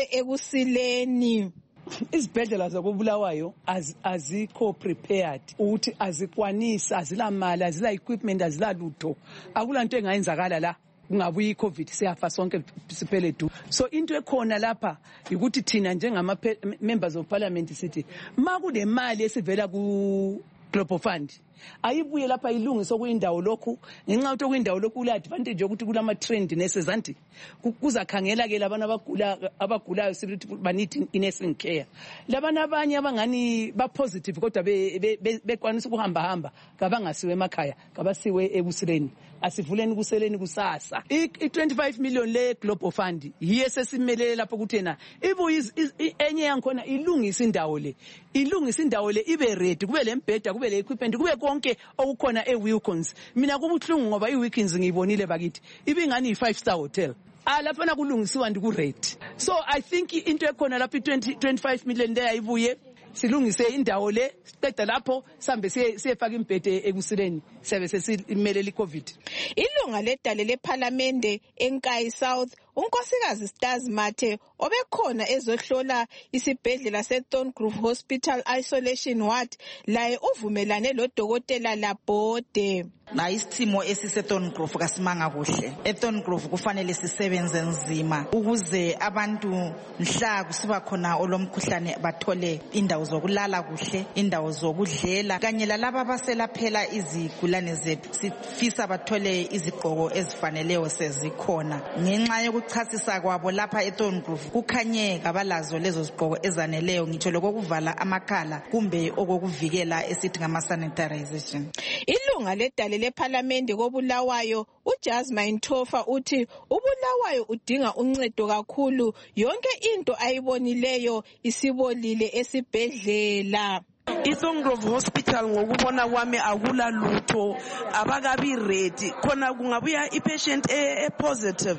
se-Ekusileni. Izibhedlela zakoBulawayo azikho prepared ukuthi azikwanisa, azilamali, azila equipment, azila lutho. Akulanto engayenzakala la kungabuya iCovid siyafa sonke siphele du. So into ekhona lapha ukuthi thina njengama members of parliament sithi makule mali esivela ku Global Fund ayibuye lapha ilungiswa kuyindawo lokhu ngenxa ukuthi kuyindawo lokhu kule advantage yokuthi kulama trend nurses anti kuzakhangela ke labana abagula abagulayo sithi banith nursing care. Labana abanye abangani ba positive kodwa bekwanisa ukuhamba hamba kabangasiwe emakhaya kabasiwe Ekusileni asivuleni kuseleni kusasa. I-twenty-five million le Global Fund yiye sesimelele lapho ukuthi yena ibu enye yankhona ilungisa indawo le ilungisa indawo le ibe ready kube lembheda kube le equipment kube konke okukhona eWilkins. Mina kubuhlungu ngoba iWilkins ngiyibonile bakithi ibingani i-five star hotel. Ah lapha na kulungisiwa ndiku rate. So I think into ekhona lapha i-twenty twenty-five million there ayibuye silungise indawo le siqeda lapho sambe siyefaka imbhede ekusileni siyabe sesimelela iCovid. Ilunga ledale leParliament eNkayi South unkosikazi Stars Mathe obekhona ezohlola isibhedlela seThorngrove Hospital Isolation Ward laye uvumelane lodokotela Labode. Na isithimo esiseThorngrove kasimanga kuhle. eThorngrove kufanele sisebenze nzima ukuze abantu mhla kusiba khona olomkhuhlane bathole indawo zokulala kuhle, indawo zokudlela kanye lalabo abaselaphela izigulane zethu. Sifisa bathole izigqoko ezifaneleyo sezikhona. Ngenxa yokuchasisa kwabo lapha eThorngrove kukhanyeka balazo lezo zigqoko ezaneleyo ngitsho lokuvala amakhala kumbe okokuvikela esithi ngama sanitization. Ilunga ledale leParliament kobulawayo uJasmine Thofa uthi ubulawayo udinga uncedo kakhulu yonke into ayibonileyo isibolile esibhedlela. iThorngrove Hospital ngokubona kwami akula lutho abakabi ready khona kungabuya ipatient e positive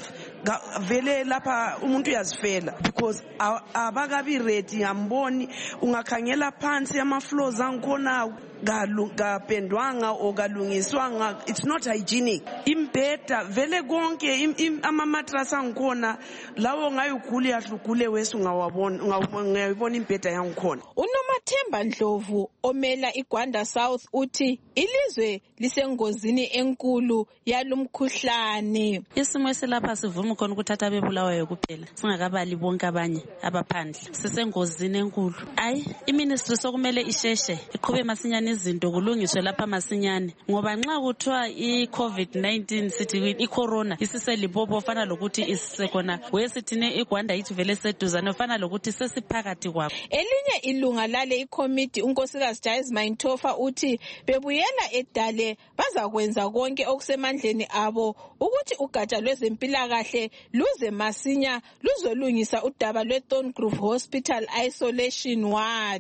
vele lapha umuntu uyazifela because abakabi ready ngamboni ungakhangela phansi ama floors angikhona galungapendwanga ogalungiswanga. It's not hygienic. Imbheda vele konke ama mattress angikhona lawo ngayugule yahlugule wesu ngawabona ngayibona imbheda yangikhona. uNomathemba Ndlovu omela iGwanda South uthi ilizwe lisengozini enkulu yalumkhuhlane. Isimo esilapha sivuma khona ukuthatha bebulawayo kuphela singakabali bonke abanye abaphandle sisengozini enkulu. Ayi iministry sokumele isheshe iqhube masinyane izinto kulungiswe lapha masinyane ngoba nxa kuthiwa iCovid nineteen sithi icorona isiselipopo fana lokuthi isisekhona wesithine iGwanda yithi vele seduzane fana lokuthi sesiphakathi kwabo. Elinye ilunga lale iCommittee unkosikazi Jasmine Thofa uthi bebuyela edale bazakwenza konke okusemandleni abo ukuthi ugatsha lwezempilakahle luze masinya luzolungisa udaba lweThorngrove Hospital Isolation Ward.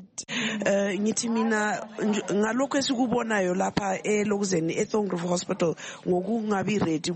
Eh ngithi mina ngalokho esikubonayo lapha elokuzeni eThorngrove Hospital ngokungabi ready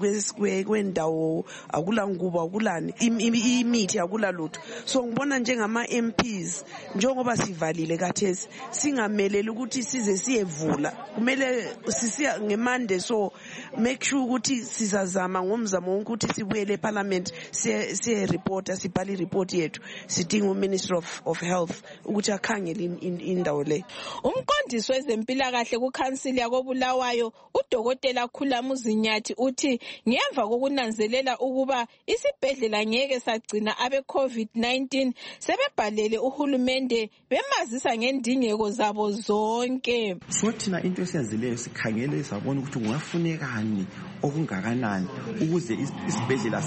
kwendawo akula ngubo akulani imithi akula lutho. So ngibona njengama M Ps njengoba sivalile kathesi singameleli ukuthi size siyevula kumele sisiya ngemande so make sure ukuthi sizazama ngomzamo ukuthi sibuyele eParliament siye reporta sibhali report yethu sidinga uMinister of, of Health ukuthi akhangele indawo le. Umqondisi wezempilakahle kuCouncil yakobulawayo uDokotela Khulamuzi Nyathi uthi ngemva kokunanzelela ukuba isibhedlela ngeke sagcina abe COVID nineteen sebebhalele uhulumende bemazisa ngendingeko zabo zonke. Sothina into esiyenzileyo sikhangele sabona ukuthi kungafunekani okungakanani ukuze isibhedlela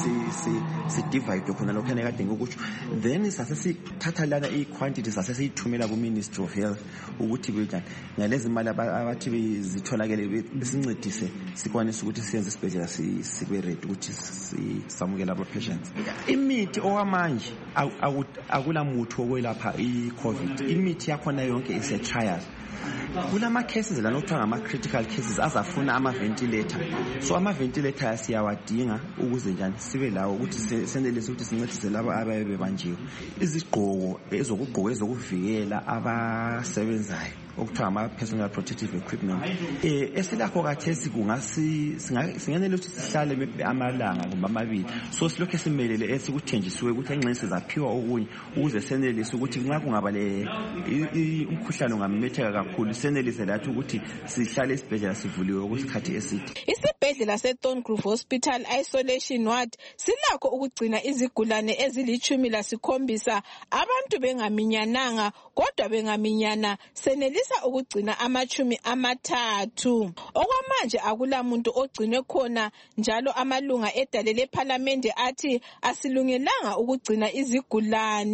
si-divide khona lokho ekade ngokuthi then sase sithatha lana i-quantity sase siyithumela ku-Ministry of Health ukuthi bejani ngalezi imali abathi bezitholakele besincedise sikwanise ukuthi siyenze isibhedlela sibe ready ukuthi samukela aba-patients. Imithi okwamanje akula muthi wokwelapha i-COVID. Imithi yakhona yonke ise-trial. Kulama cases la nokuthiwa ngama critical cases azafuna ama ventilator. So ama ventilator asiyawadinga ukuze njani sibe lawo ukuthi senelise ukuthi sincedise labo ababe banjiwe. Izigqoko ezokugqoka ezokuvikela abasebenzayo okuthiwa ama personal protective equipment. Eh esilakho kathesi kungasi singanele ukuthi sihlale amalanga kumbe amabili. So silokho esimelele esikuthenjisiwe ukuthi enxenye sizaphiwa okunye ukuze senelise ukuthi nxa kungaba le umkhuhlane ungamemetheka kakhulu senelise lathi ukuthi sihlale isibhedlela sivuliwe okwesikhathi eside. Isibhedlela seThorngrove Hospital Isolation Ward silakho ukugcina izigulane ezilichumi lasikhombisa abantu bengaminyananga kodwa bengaminyana senelisa ukugcina amachumi amathathu. Okwamanje akula muntu ogcinwe khona njalo amalunga edale leParliament athi asilungelanga ukugcina izigulane.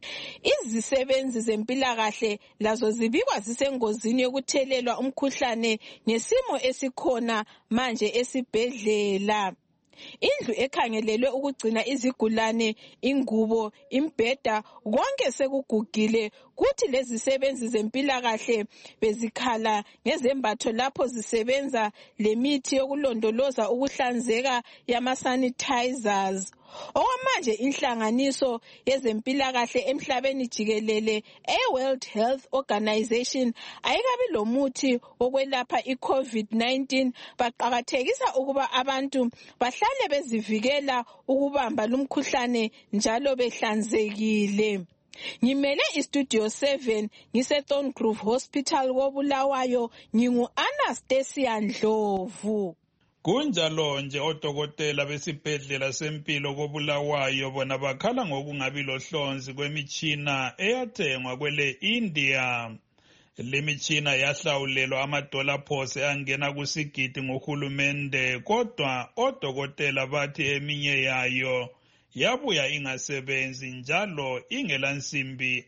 Izisebenzi zempilakahle lazo zibikwa zisengozini yokuthelelwa umkhuhlane ngesimo esikhona manje esibhedlela. Indlu ekhangelelwe ukugcina izigulane, ingubo, imbheda, konke sekugugile. Kuthi lezi sebenzi zempilakahle bezikhala ngezembatho lapho zisebenza lemithi yokulondoloza ukuhlanzeka yama sanitizers. Okwamanje inhlanganiso yezempilakahle emhlabeni jikelele e-World Health Organization ayikabi lomuthi wokwelapha i-COVID nineteen. Baqakathekisa ukuba abantu bahlale bezivikela ukubamba lumkhuhlane njalo behlanzekile. Ngimele istudio seven ngise Thorngrove Hospital koBulawayo, ngingu Anastasia Ndlovu. Kunjalo nje odokotela besibhedlela sempilo koBulawayo bona bakhala ngokungabi lohlonzi kwemitshina eyathengwa kwele India. Le mitshina yahlawulelwa amadola phose angena kusigidi ngohulumende, kodwa odokotela bathi eminye yayo yabuya ingasebenzi njalo ingela nsimbi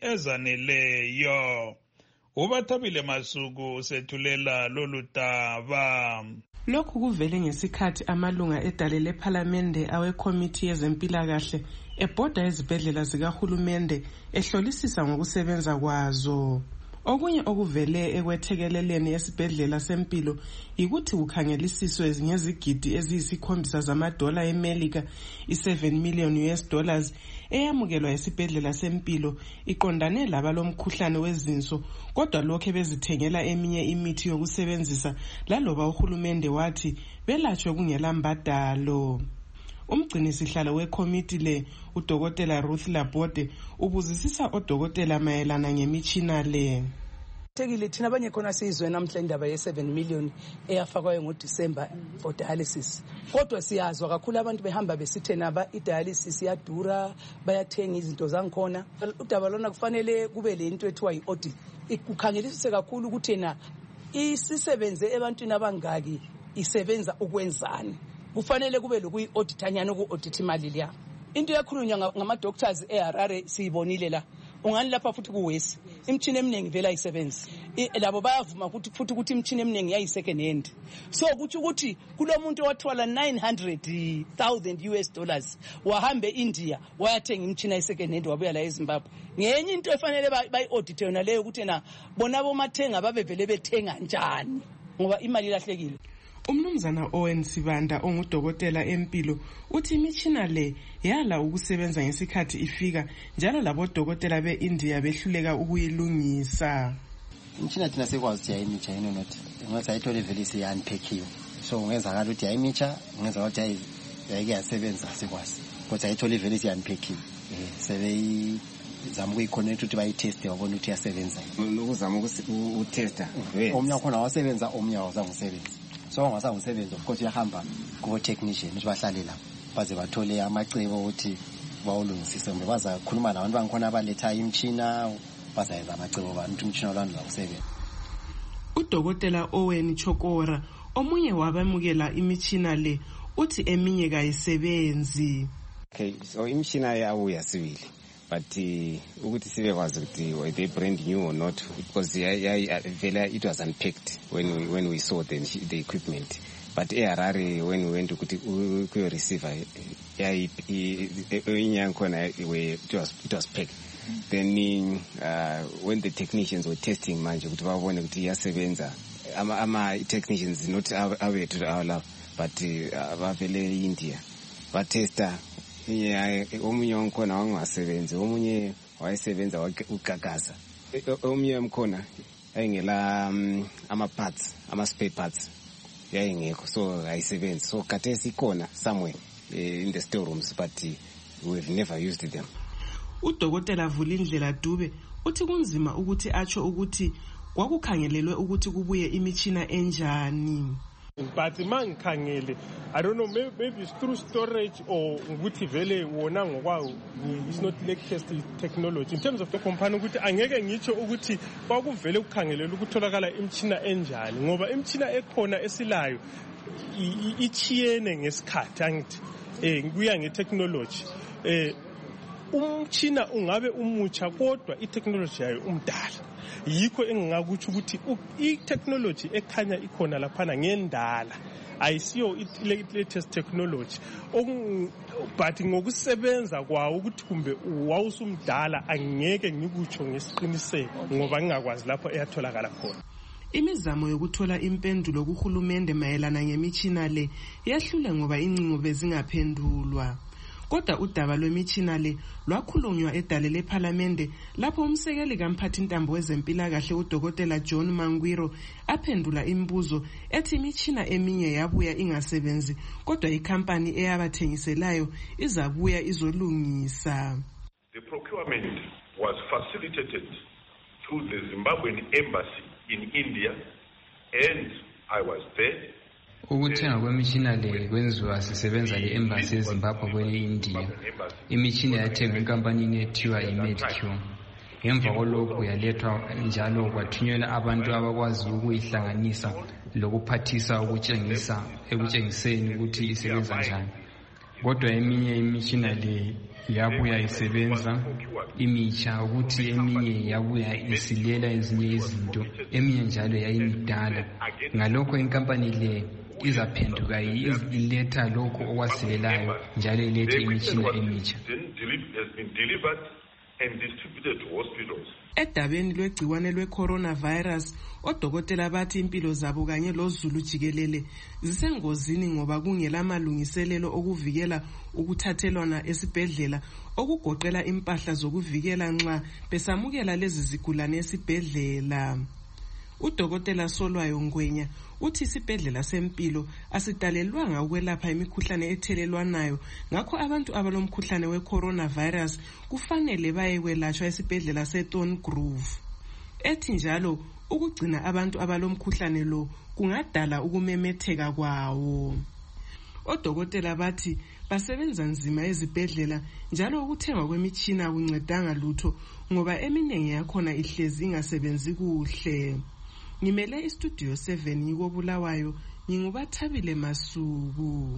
ezaneleyo. Ubathabile Masuku sethulela lolu daba. Lokhu kuvele ngesikhathi amalunga edale lephalamende awekhomithi yezempilakahle ebhoda ezibhedlela zikahulumende ehlolisisa ngokusebenza kwazo. Okunye okuvele ekwethekeleleni esibhedlela sempilo yikuthi kukhangelisiswe ngezigidi eziyisikhombisa zamadola eMelika, i-seven million U S dollars eyamukelwa esibhedlela sempilo iqondane labalomkhuhlane wezinso, kodwa lokho bezithengela eminye imithi yokusebenzisa laloba uhulumende wathi belatshwe kungela mbadalo. Umgcinisihlalo wekomiti le udokotela Ruth Labode ubuzisisa odokotela mayelana ngemitshina le. Tekile thina abanye khona sizwe namhla indaba ye seven million eyafakwayo ngoDisemba for dialysis. Kodwa siyazwa kakhulu abantu behamba besithena ba i-dialysis yadura, bayathenga izinto zangikhona. Udaba lona kufanele kube le into ethiwa i-audit. Ikukhangelisise kakhulu ukuthi na isisebenze ebantwini abangaki isebenza ukwenzani. Kufanele kube lokuyi-auditanyana uku-audit imali liya. Into yakhulunywa ngama-doctors eHarare siyibonile la. Ungani lapha futhi kuwesi imtshini eminingi vela ayisebenzi labo bayavuma ukuthi futhi ukuthi imtshini eminingi yayi second hand. So kuthi ukuthi kulomuntu owathwala nine hundred thousand U S dollars wahambe India wayathenga imtshini ayi second hand wabuya la eZimbabwe. Ngenye into efanele bayi audit yona leyo ukuthi na bona bomathenga babevele bethenga njani ngoba imali ilahlekile. Umnumzana Owen Sibanda ongudokotela empilo uthi imitshina le yala ukusebenza ngesikhathi ifika njalo labo dokotela beIndia behluleka ukuyilungisa. Imtshina thina sekwazi ukuthi yayimitsha yini not ngathi ayithole vele siyanpackiwe, so ungezakala ukuthi yayimitsha, ungezakala ukuthi yayike yasebenza sekwazi, kodwa ayithole vele siyanpackiwe. Eh sebeyi zama ukuyiconnect ukuthi bayiteste babone ukuthi yasebenza. Ukuzama ukutesta omnya khona wasebenza omnya wazange usebenza. So ngasa umsebenzi of course uyahamba kubo technician ukuthi bahlale lapho baze bathole amacebo ukuthi bawulungisise mbe baza khuluma nabantu bangikhona abaletha imtshina bazayenza amacebo abantu umtshina lwandla usebenza. Udokotela Owen Chokora omunye wabamukela imitshina le uthi eminye kayisebenzi. Okay, so imtshina yabuya sibili, but uh, ukuthi sibe kwazi ukuthi were they brand new or not, because yeah, yeah, vela it was unpacked when we when we saw the the equipment, but eHarare when we went to ku receiver yeah inyankona it was it was packed. Then uh, when the technicians were testing manje ukuthi babone ukuthi yasebenza, ama ama technicians not away to our lab but bavele India batesta. Yeah, omunye onkhona wangasebenzi, omunye wayesebenza ukugagaza, omunye mkhona ayingela ama parts, ama spare parts yayingekho, so ayisebenzi. So khathesi ikhona somewhere in the storerooms but we've never used them. Udokotela Vulindlela Dube uthi kunzima ukuthi atsho ukuthi kwakukhangelelwe ukuthi kubuye imitshina enjani. But mangikhangele, I don't know, maybe, maybe it's through storage or ukuthi vele wona ngokwawo it's not latest technology in terms of the company, ukuthi angeke ngitsho ukuthi bakuvele ukukhangelela ukutholakala imtshina enjani ngoba imtshina ekhona esilayo ichiyene ngesikhathi angithi eh kuya ngetechnology. Eh umtshina ungabe umutsha kodwa i-technology yayo umdala. Yikho engingakutsho ukuthi i-technology ekhanya ikhona laphana ngendala ayisiyo i-latest technology, but ngokusebenza kwawo ukuthi kumbe wawusumdala angeke ngikutsho ngesiqiniseko ngoba ngingakwazi lapho eyatholakala khona. Imizamo yokuthola impendulo kuhulumende mayelana ngemitshina le yahlule ngoba incingo bezingaphendulwa. Kodwa udaba lwemitshina le lwakhulunywa edale lePhalamende lapho umsekeli kamphathi ntambo wezempilakahle uDokotela John Mangwiro aphendula imibuzo ethi imitshina eminye yabuya ingasebenzi kodwa ikhampani eyabathengiselayo izabuya izolungisa. The procurement was facilitated through the Zimbabwean embassy in India and I was there. Ukuthenga kwemitshina le kwenziwa sisebenza le-embassy eZimbabwe kwele-India. Imitshina yathengwa enkampanini ethiwa iMedcure. Ngemva kolokhu yalethwa njalo kwathunyelwa abantu abakwazi ukuyihlanganisa lokuphathisa ukutshengisa ekutshengiseni ukuthi isebenza njani. Kodwa eminye imitshina le yabuya isebenza imitsha ukuthi eminye yabuya isilela ezinye izinto, eminye njalo yayimidala. Ngalokho inkampani le izaphenduka iletha lokho okwasilelayo njalo ilethe imitshina emitsha. Edabeni lwegciwane lwe-coronavirus, odokotela bathi impilo zabo kanye lozulu jikelele zisengozini ngoba kungela malungiselelo okuvikela ukuthathelwana esibhedlela okugoqela impahla zokuvikela nxa besamukela lezi zigulane esibhedlela. Udokotela Solwayo Ngwenya uthi isibhedlela sempilo asidalelwanga ukwelapha imikhuhlane ethelelwanayo, ngakho abantu abalomkhuhlane we-coronavirus kufanele baye kwelatshwa esibhedlela seThorn Grove. Ethi njalo ukugcina abantu abalomkhuhlane lo kungadala ukumemetheka kwawo. Odokotela bathi basebenza nzima ezibhedlela njalo ukuthengwa kwemitshina kuncedanga lutho ngoba eminengi yakhona ihlezi ingasebenzi kuhle. Ngimele istudio seven yiko Bulawayo, ngingubathabile Masuku.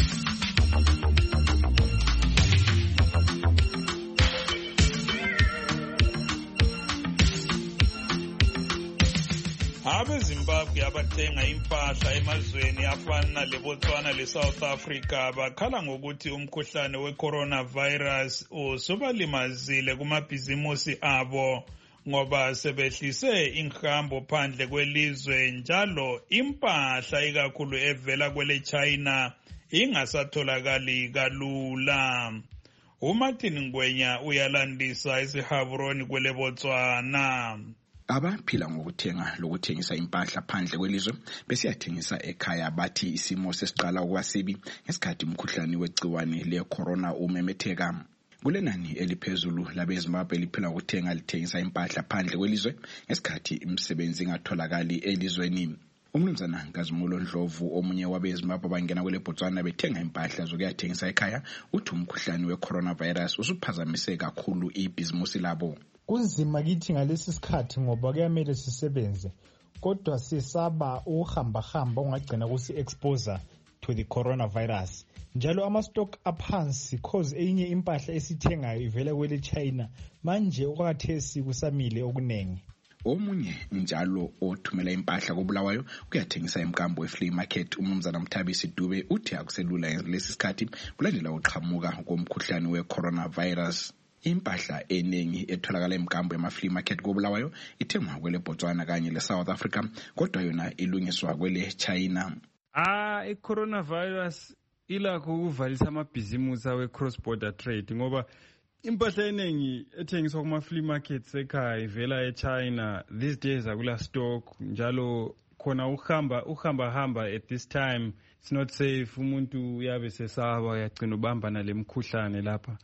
abezimbabwe abathenga impahla emazweni afana leBotswana leSouth Africa bakhala ngokuthi umkhuhlane we-coronavirus usubalimazile kumabhizimusi abo ngoba sebehlise inhambo phandle kwelizwe njalo impahla ikakhulu evela kwele China ingasatholakali kalula. uMartin Ngwenya uyalandisa isihaburoni kwele Botswana. Abaphila ngokuthenga lokuthengisa impahla phandle kwelizwe besiyathengisa ekhaya bathi isimo sesiqala ukwasibi ngesikhathi umkhuhlane wegciwane le-corona umemetheka. Kulenani eliphezulu labeZimbabwe liphila ngokuthenga lithengisa impahla phandle kwelizwe ngesikhathi imisebenzi ingatholakali elizweni. Umnumzana Nkazimulo Ndlovu omunye wabeZimbabwe bangena kwele Botswana bethenga impahla zokuyathengisa ekhaya uthi umkhuhlane we-coronavirus usuphazamise kakhulu ibhizimusi labo. Kunzima kithi ngalesi sikhathi ngoba kuyamele sisebenze kodwa sisaba uhamba hamba ongagcina kusi exposure to the coronavirus. Njalo ama stock aphansi cause enye impahla esithengayo ivela kwele China manje okwathesi kusamile okunengi. Omunye njalo othumela impahla koBulawayo kuyathengisa emkambo we-flea market umnumzana Mthabisi Dube uthi akuselula lesi sikhathi kulandela uqhamuka komkhuhlane we-coronavirus. Impahla eningi etholakala emkambo ema-flea market koBulawayo ithengwa kwele Botswana kanye le-South Africa kodwa yona ilungiswa kwele China. Ah, i-coronavirus ilakho ukuvalisa amabhizimusi awe-cross border trade ngoba impahla eningi ethengiswa kuma-flea markets ekhaya ivela eChina. These days akula stock njalo khona uhamba uhamba hamba at this time it's not safe. Umuntu uyabe sesaba uyagcina ubamba nalemkhuhlane lapha.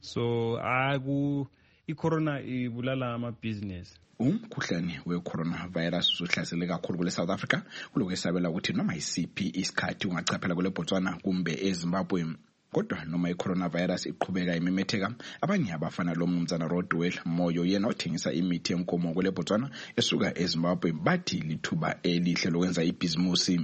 So aku i-corona ibulala ama-business. Umkhuhlane we-coronavirus usuhlasele kakhulu kule South Africa kuloko esabela ukuthi noma isiphi isikhathi ungachaphela kule Botswana kumbe eZimbabwe. Kodwa noma i-coronavirus iqhubeka imemetheka abanye abafana lo mnumzana Rodwell Moyo yena othengisa imithi yenkomo kule Botswana esuka eZimbabwe bathi lithuba elihle lokwenza ibhizimusi.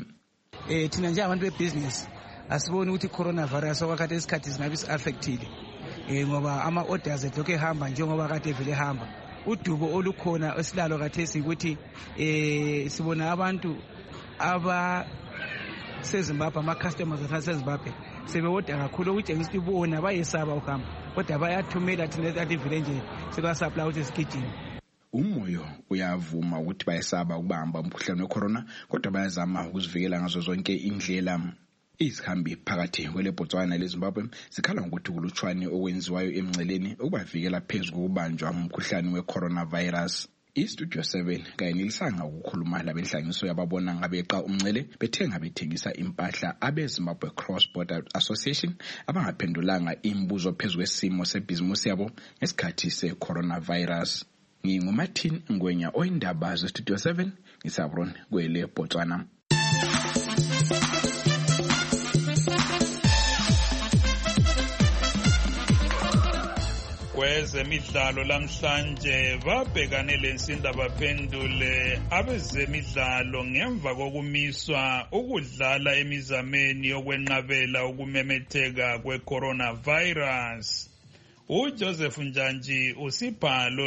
Eh thina nje abantu bebusiness asiboni ukuthi i-coronavirus okwakhathi isikhathi singabe si-affectile um ngoba ama-orders ehlokhu ehamba njengoba kade vele ehamba. Udubo olukhona esilalo kathesi ukuthi um sibona abantu abasezimbabwe, ama-customers asezimbabwe sebewoda kakhulu okutshengisa ukuthi bona bayesaba ukuhamba kodwa bayathumela thina kade vele nje sebasapla ukuthi sigijime. Umoyo uyavuma ukuthi bayesaba ukubamba umkhuhlane wecorona kodwa bayazama ukuzivikela ngazo zonke indlela. Izihambi phakathi kwele Botswana leZimbabwe zikhala ngokuthi kulutshwane okwenziwayo emnceleni ukubavikela phezu kokubanjwa umkhuhlane wecoronavirus. iStudio seven kanye nilisanga ukukhuluma labenhlanganiso yababona ngabeqa umncele bethenga bethengisa impahla abeZimbabwe Cross Border Association abangaphendulanga imibuzo phezu kwesimo sebhizimusi yabo ngesikhathi secoronavirus. NginguMartin Ngwenya oyindaba zeStudio seven ngisabron kwele Botswana. Kwezemidlalo lamhlanje babhekane lensinda baphendule abezemidlalo ngemva kokumiswa ukudlala emizameni yokwenqabela ukumemetheka kwe-coronavirus. uJoseph Njanji usibhalo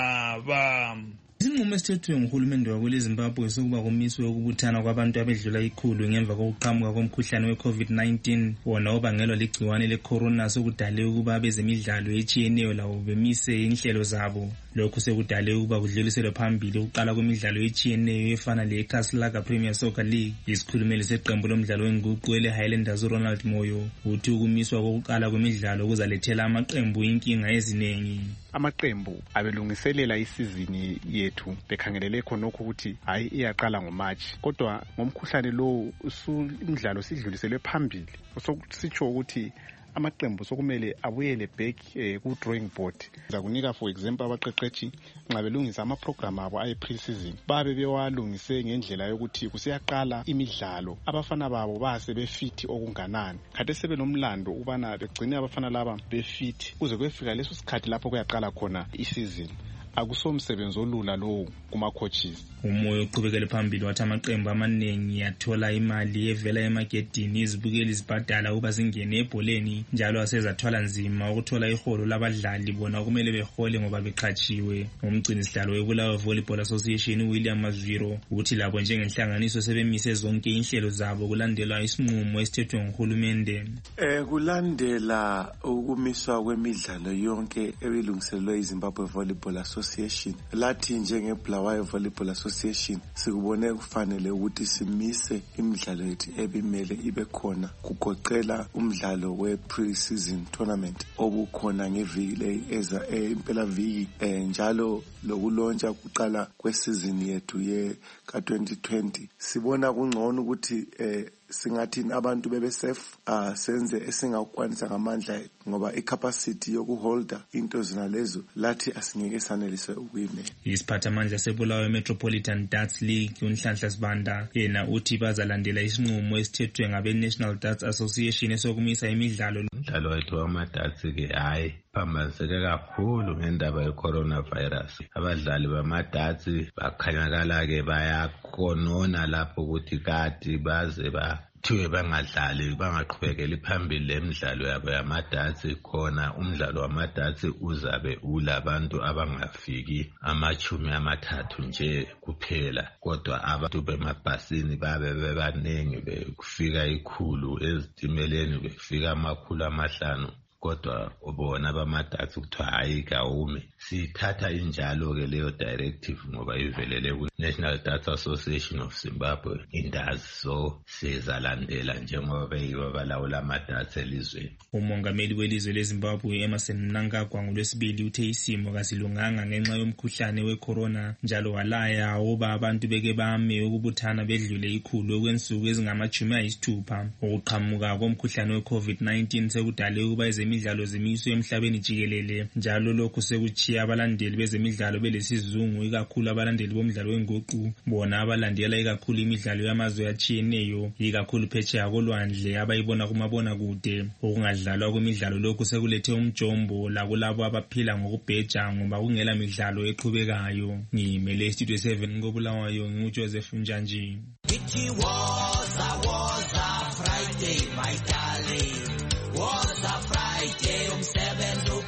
ludaba. Izinqumo esithethwe nguhulumende wakwele Zimbabwe sokuba kumiswe ukubuthana kwabantu abedlula ikhulu ngemva kokuqhamuka komkhuhlane we-COVID nineteen wona obangelwa ligciwane le-corona sokudale ukuba abezemidlalo etshiyeneyo lawo bemise inhlelo zabo. Lokhu sekudale ukuba kudluliselwe phambili ukuqala kwemidlalo etshiyeneyo efana le-Casalaga Premier Soccer League. Isikhulumeli seqembu lomdlalo wenguqu ele-Highlanders uRonald Moyo uthi ukumiswa kokuqala kwemidlalo kuzalethela amaqembu inkinga eziningi. Amaqembu abelungiselela isizini yethu bekhangelele khonokho ukuthi hayi iyaqala ngoMarch kodwa ngomkhuhlane lo umdlalo sidluliselwe phambili sokusitsho ukuthi amaqembu sokumele abuyele back eh, ku drawing board. Zakunika for example abaqeqeshi nxa belungisa ama program abo ayi pre-season babe bewalungise ngendlela yokuthi kusiyaqala imidlalo abafana babo base befit okunganani. Kade sebenomlando ubana begcine abafana laba befit kuze kuyefika leso sikhathi lapho kuyaqala khona i-season. Akusomsebenzi olula lo kuma coaches. Umoyo uqhubekele phambili wathi amaqembu amaningi yathola imali evela emagedini izibukeli izibhadala ukuba zingene ebholeni njalo asezathwala nzima ukuthola iholo labadlali bona kumele behole ngoba beqhatshiwe. Umgcini sihlalo weBulawayo Volleyball Association uWilliam Mazwiro uthi labo njengenhlanganiso sebemise zonke inhlelo zabo kulandelwa isinqumo esithethwe nguhulumende. Eh kulandela ukumiswa kwemidlalo yonke ebelungiselwe iZimbabwe Volleyball Association lathi njengeBulawayo Volleyball Association sikubone kufanele ukuthi simise imidlalo yethu ebimele ibe khona kugoqela umdlalo we pre-season tournament obukhona ngeviki eza impela viki njalo lokulontsha kuqala kwesizin yethu ye ka twenty twenty. Sibona kungcono ukuthi eh singathi abantu bebe safe ah senze esingakwanisa ngamandla ngoba icapacity yokuholder into zina lezo lathi asingeke sanelise ukuyimela. Isiphathamandla seBulawayo Metropolitan Darts League uNhlanhla Sibanda yena uthi bazalandela isinqumo esithethwe ngabe National Darts Association esokumisa imidlalo. Umdlalo wethu wama-darts ke hayi phambaniseke kakhulu ngendaba ye-coronavirus. Abadlali bama-darts bakhanyakala ke bayakonona lapho ukuthi kati baze ba thiwe bangadlali bangaqhubekeli phambili lemidlalo yabo yama-darts. Khona umdlalo wama-darts uzabe ulabantu abangafiki amachumi amathathu nje kuphela kodwa abantu bemabhasini babe bebaningi bekufika ikhulu ezitimeleni befika amakhulu amahlanu kodwa ubona bama-darts kuthiwa hayi kawume. Sithatha injalo ke leyo directive ngoba ivelele ku-National Darts Association of Zimbabwe indazi so sizalandela njengoba beyibo balawula ama-darts elizweni. Umongameli welizwe leZimbabwe Emmerson Mnangagwa ngolwesibili uthe isimo kasilunganga ngenxa yomkhuhlane we-corona njalo walaya uba abantu beke bame ukubuthana bedlule ikhulu okwensuku ezingamachumi ayisithupha. Ukuqhamuka komkhuhlane we-COVID nineteen sekudale ukuba ezemidlalo zimiswe emhlabeni jikelele njalo lokhu sekuchiya abalandeli bezemidlalo belesizungu ikakhulu abalandeli bomdlalo wenguqu bona abalandela ikakhulu imidlalo yamazwe atshiyeneyo ikakhulu phetsheya kolwandle abayibona kumabona kude. Ukungadlalwa kwemidlalo lokhu sekulethe umjombo lakulabo abaphila ngokubheja ngoba kungela midlalo eqhubekayo. Ngimele Studio seven koBulawayo nguJoseph Njanji. It was a was a Friday my darling, was a Friday um seven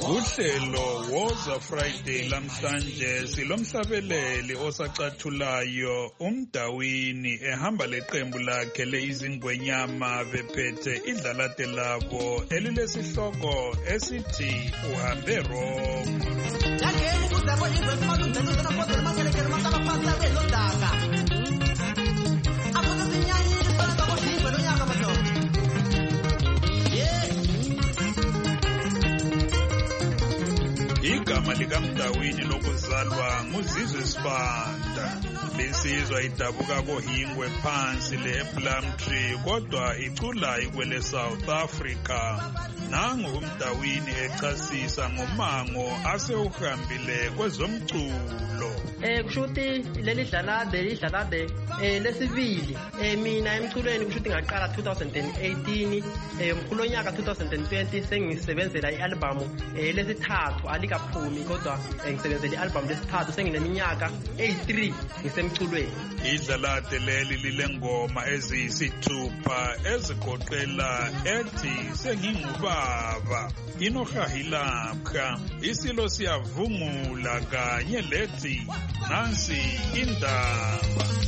Uhlelo Woza Friday lamhlanje silomhlabeleli osacathulayo uMdawini ehamba leqembu lakhe leizingwenyama bephethe idlalate labo elilesihloko esithi uhambe Roma. Yakeni kuzabo ingwe simalungelo zona makelekele makala phansi abelodaka. Abona zinyani isona zabo ingwe lonyaka madoda. Igama likaMdawini lokuzalwa nguZizwe Sibanda. Lesizwa idabuka kohingwe phansi lePlumtree kodwa icula ikwele South Africa. Nangu uMdawini echasisa ngomango asewuhambile kwezomculo. Eh kushuthi leli dlalade lidlalade eh lesibili eh mina emculweni kushuthi ngaqala two thousand eighteen eh kulonyaka two thousand twenty sengisebenzela ialbum eh lesithathu alikaphumi kodwa ngisebenzela ialbum lesithathu sengineminyaka eighty-three ngisemculweni. Idlalade leli lilengoma eziyisithupha ezigoqela ethi sengingubaba inohahilapha isilo siyavungula kanye lethi nansi indaba.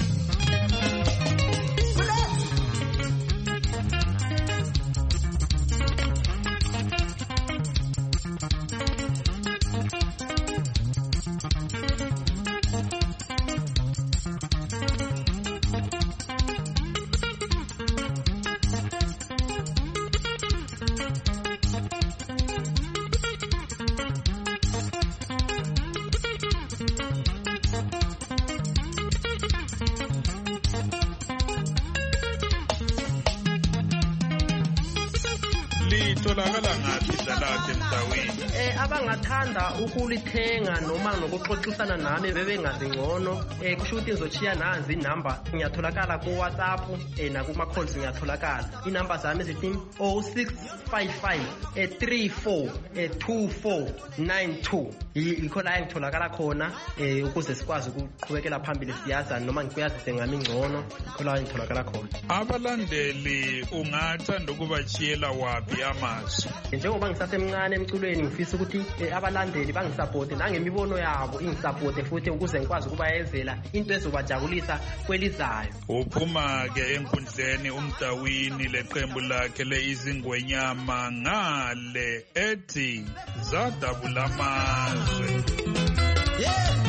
Litholakala ngathi idlalade Mdawini? Eh abangathanda ukulithenga noma nokuxoxisana nami bebengazingcono eh kushuthi ngizochiya nanzi inamba ngiyatholakala ku WhatsApp eh na kuma calls ngiyatholakala. Inamba zami zithi oh six five five three four two four nine two. Yikho la ngitholakala khona eh ukuze sikwazi ukuqhubekela phambili siyaza noma ngikuyazise ngami ingcono yikho la ngitholakala khona. Abalandeli ungathanda ukubachiyela wapi amazwi? Njengoba ngisasemncane emculweni ngifisa ukuthi abalandeli bangisupporte nangemibono yabo ingisupporte futhi ukuze ngikwazi ukubayezela into ezobajabulisa kwelizayo. Uphuma ke enkundleni uMdawini leqembu lakhe leizingwenyama ngale ethi zadabula amazwe. Yeah.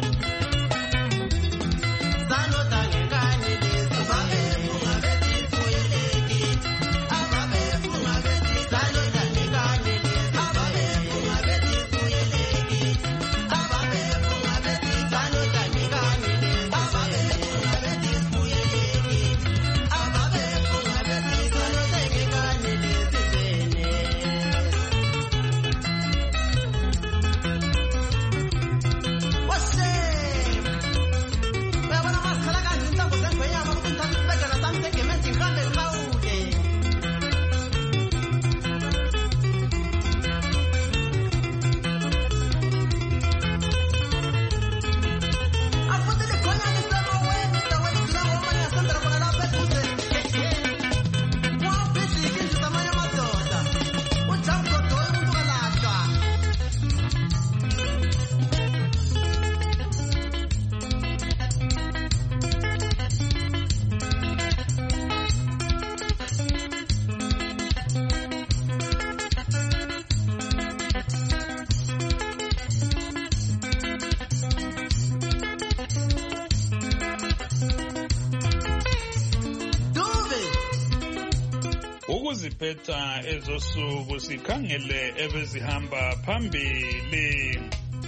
Ukuziphetha ezosuku sikhangele ebezihamba phambili.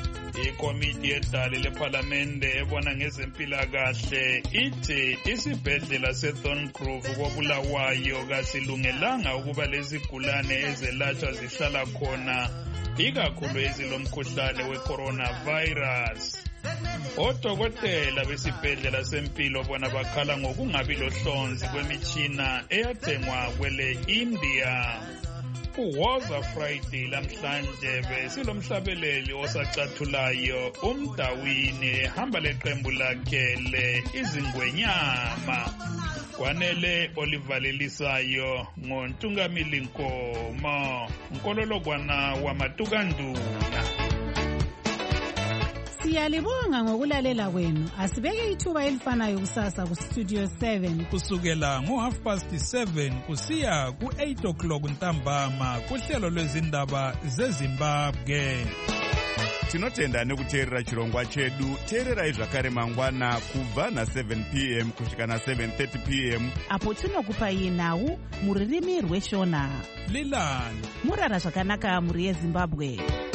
Ikomiti yedale lePhalamende ebona ngezempilakahle ithi isibhedlela seThorngrove koBulawayo kasilungelanga ukuba lezigulane ezelatshwa zihlala khona ikakhulu ezilomkhuhlane weCoronavirus. Odokotela besibhedlela sempilo bona bakhala ngokungabi lohlonzi kwemitshina eyathengwa kwele India. Woza Friday lamhlanje besilomhlabeleli osacathulayo uMdawini ehamba leqembu lakhe le izingwenyama. kwanele olivalelisayo ngontungamili Nkomo Nkololokwana wamatukanduna. Siyalibonga ngokulalela kwenu. Asibeke ithuba elifanayo kusasa ku Studio seven kusukela ngo half past seven kusiya ku eight o'clock ntambama kuhlelo lwezindaba zeZimbabwe. Tinotenda nekuteerera chirongwa chedu. Teererai zvakare mangwana kubva na seven p m kusvika na seven thirty p m apo tinokupai nhau muririmi rweshona. Lilani murara zvakanaka muri yeZimbabwe.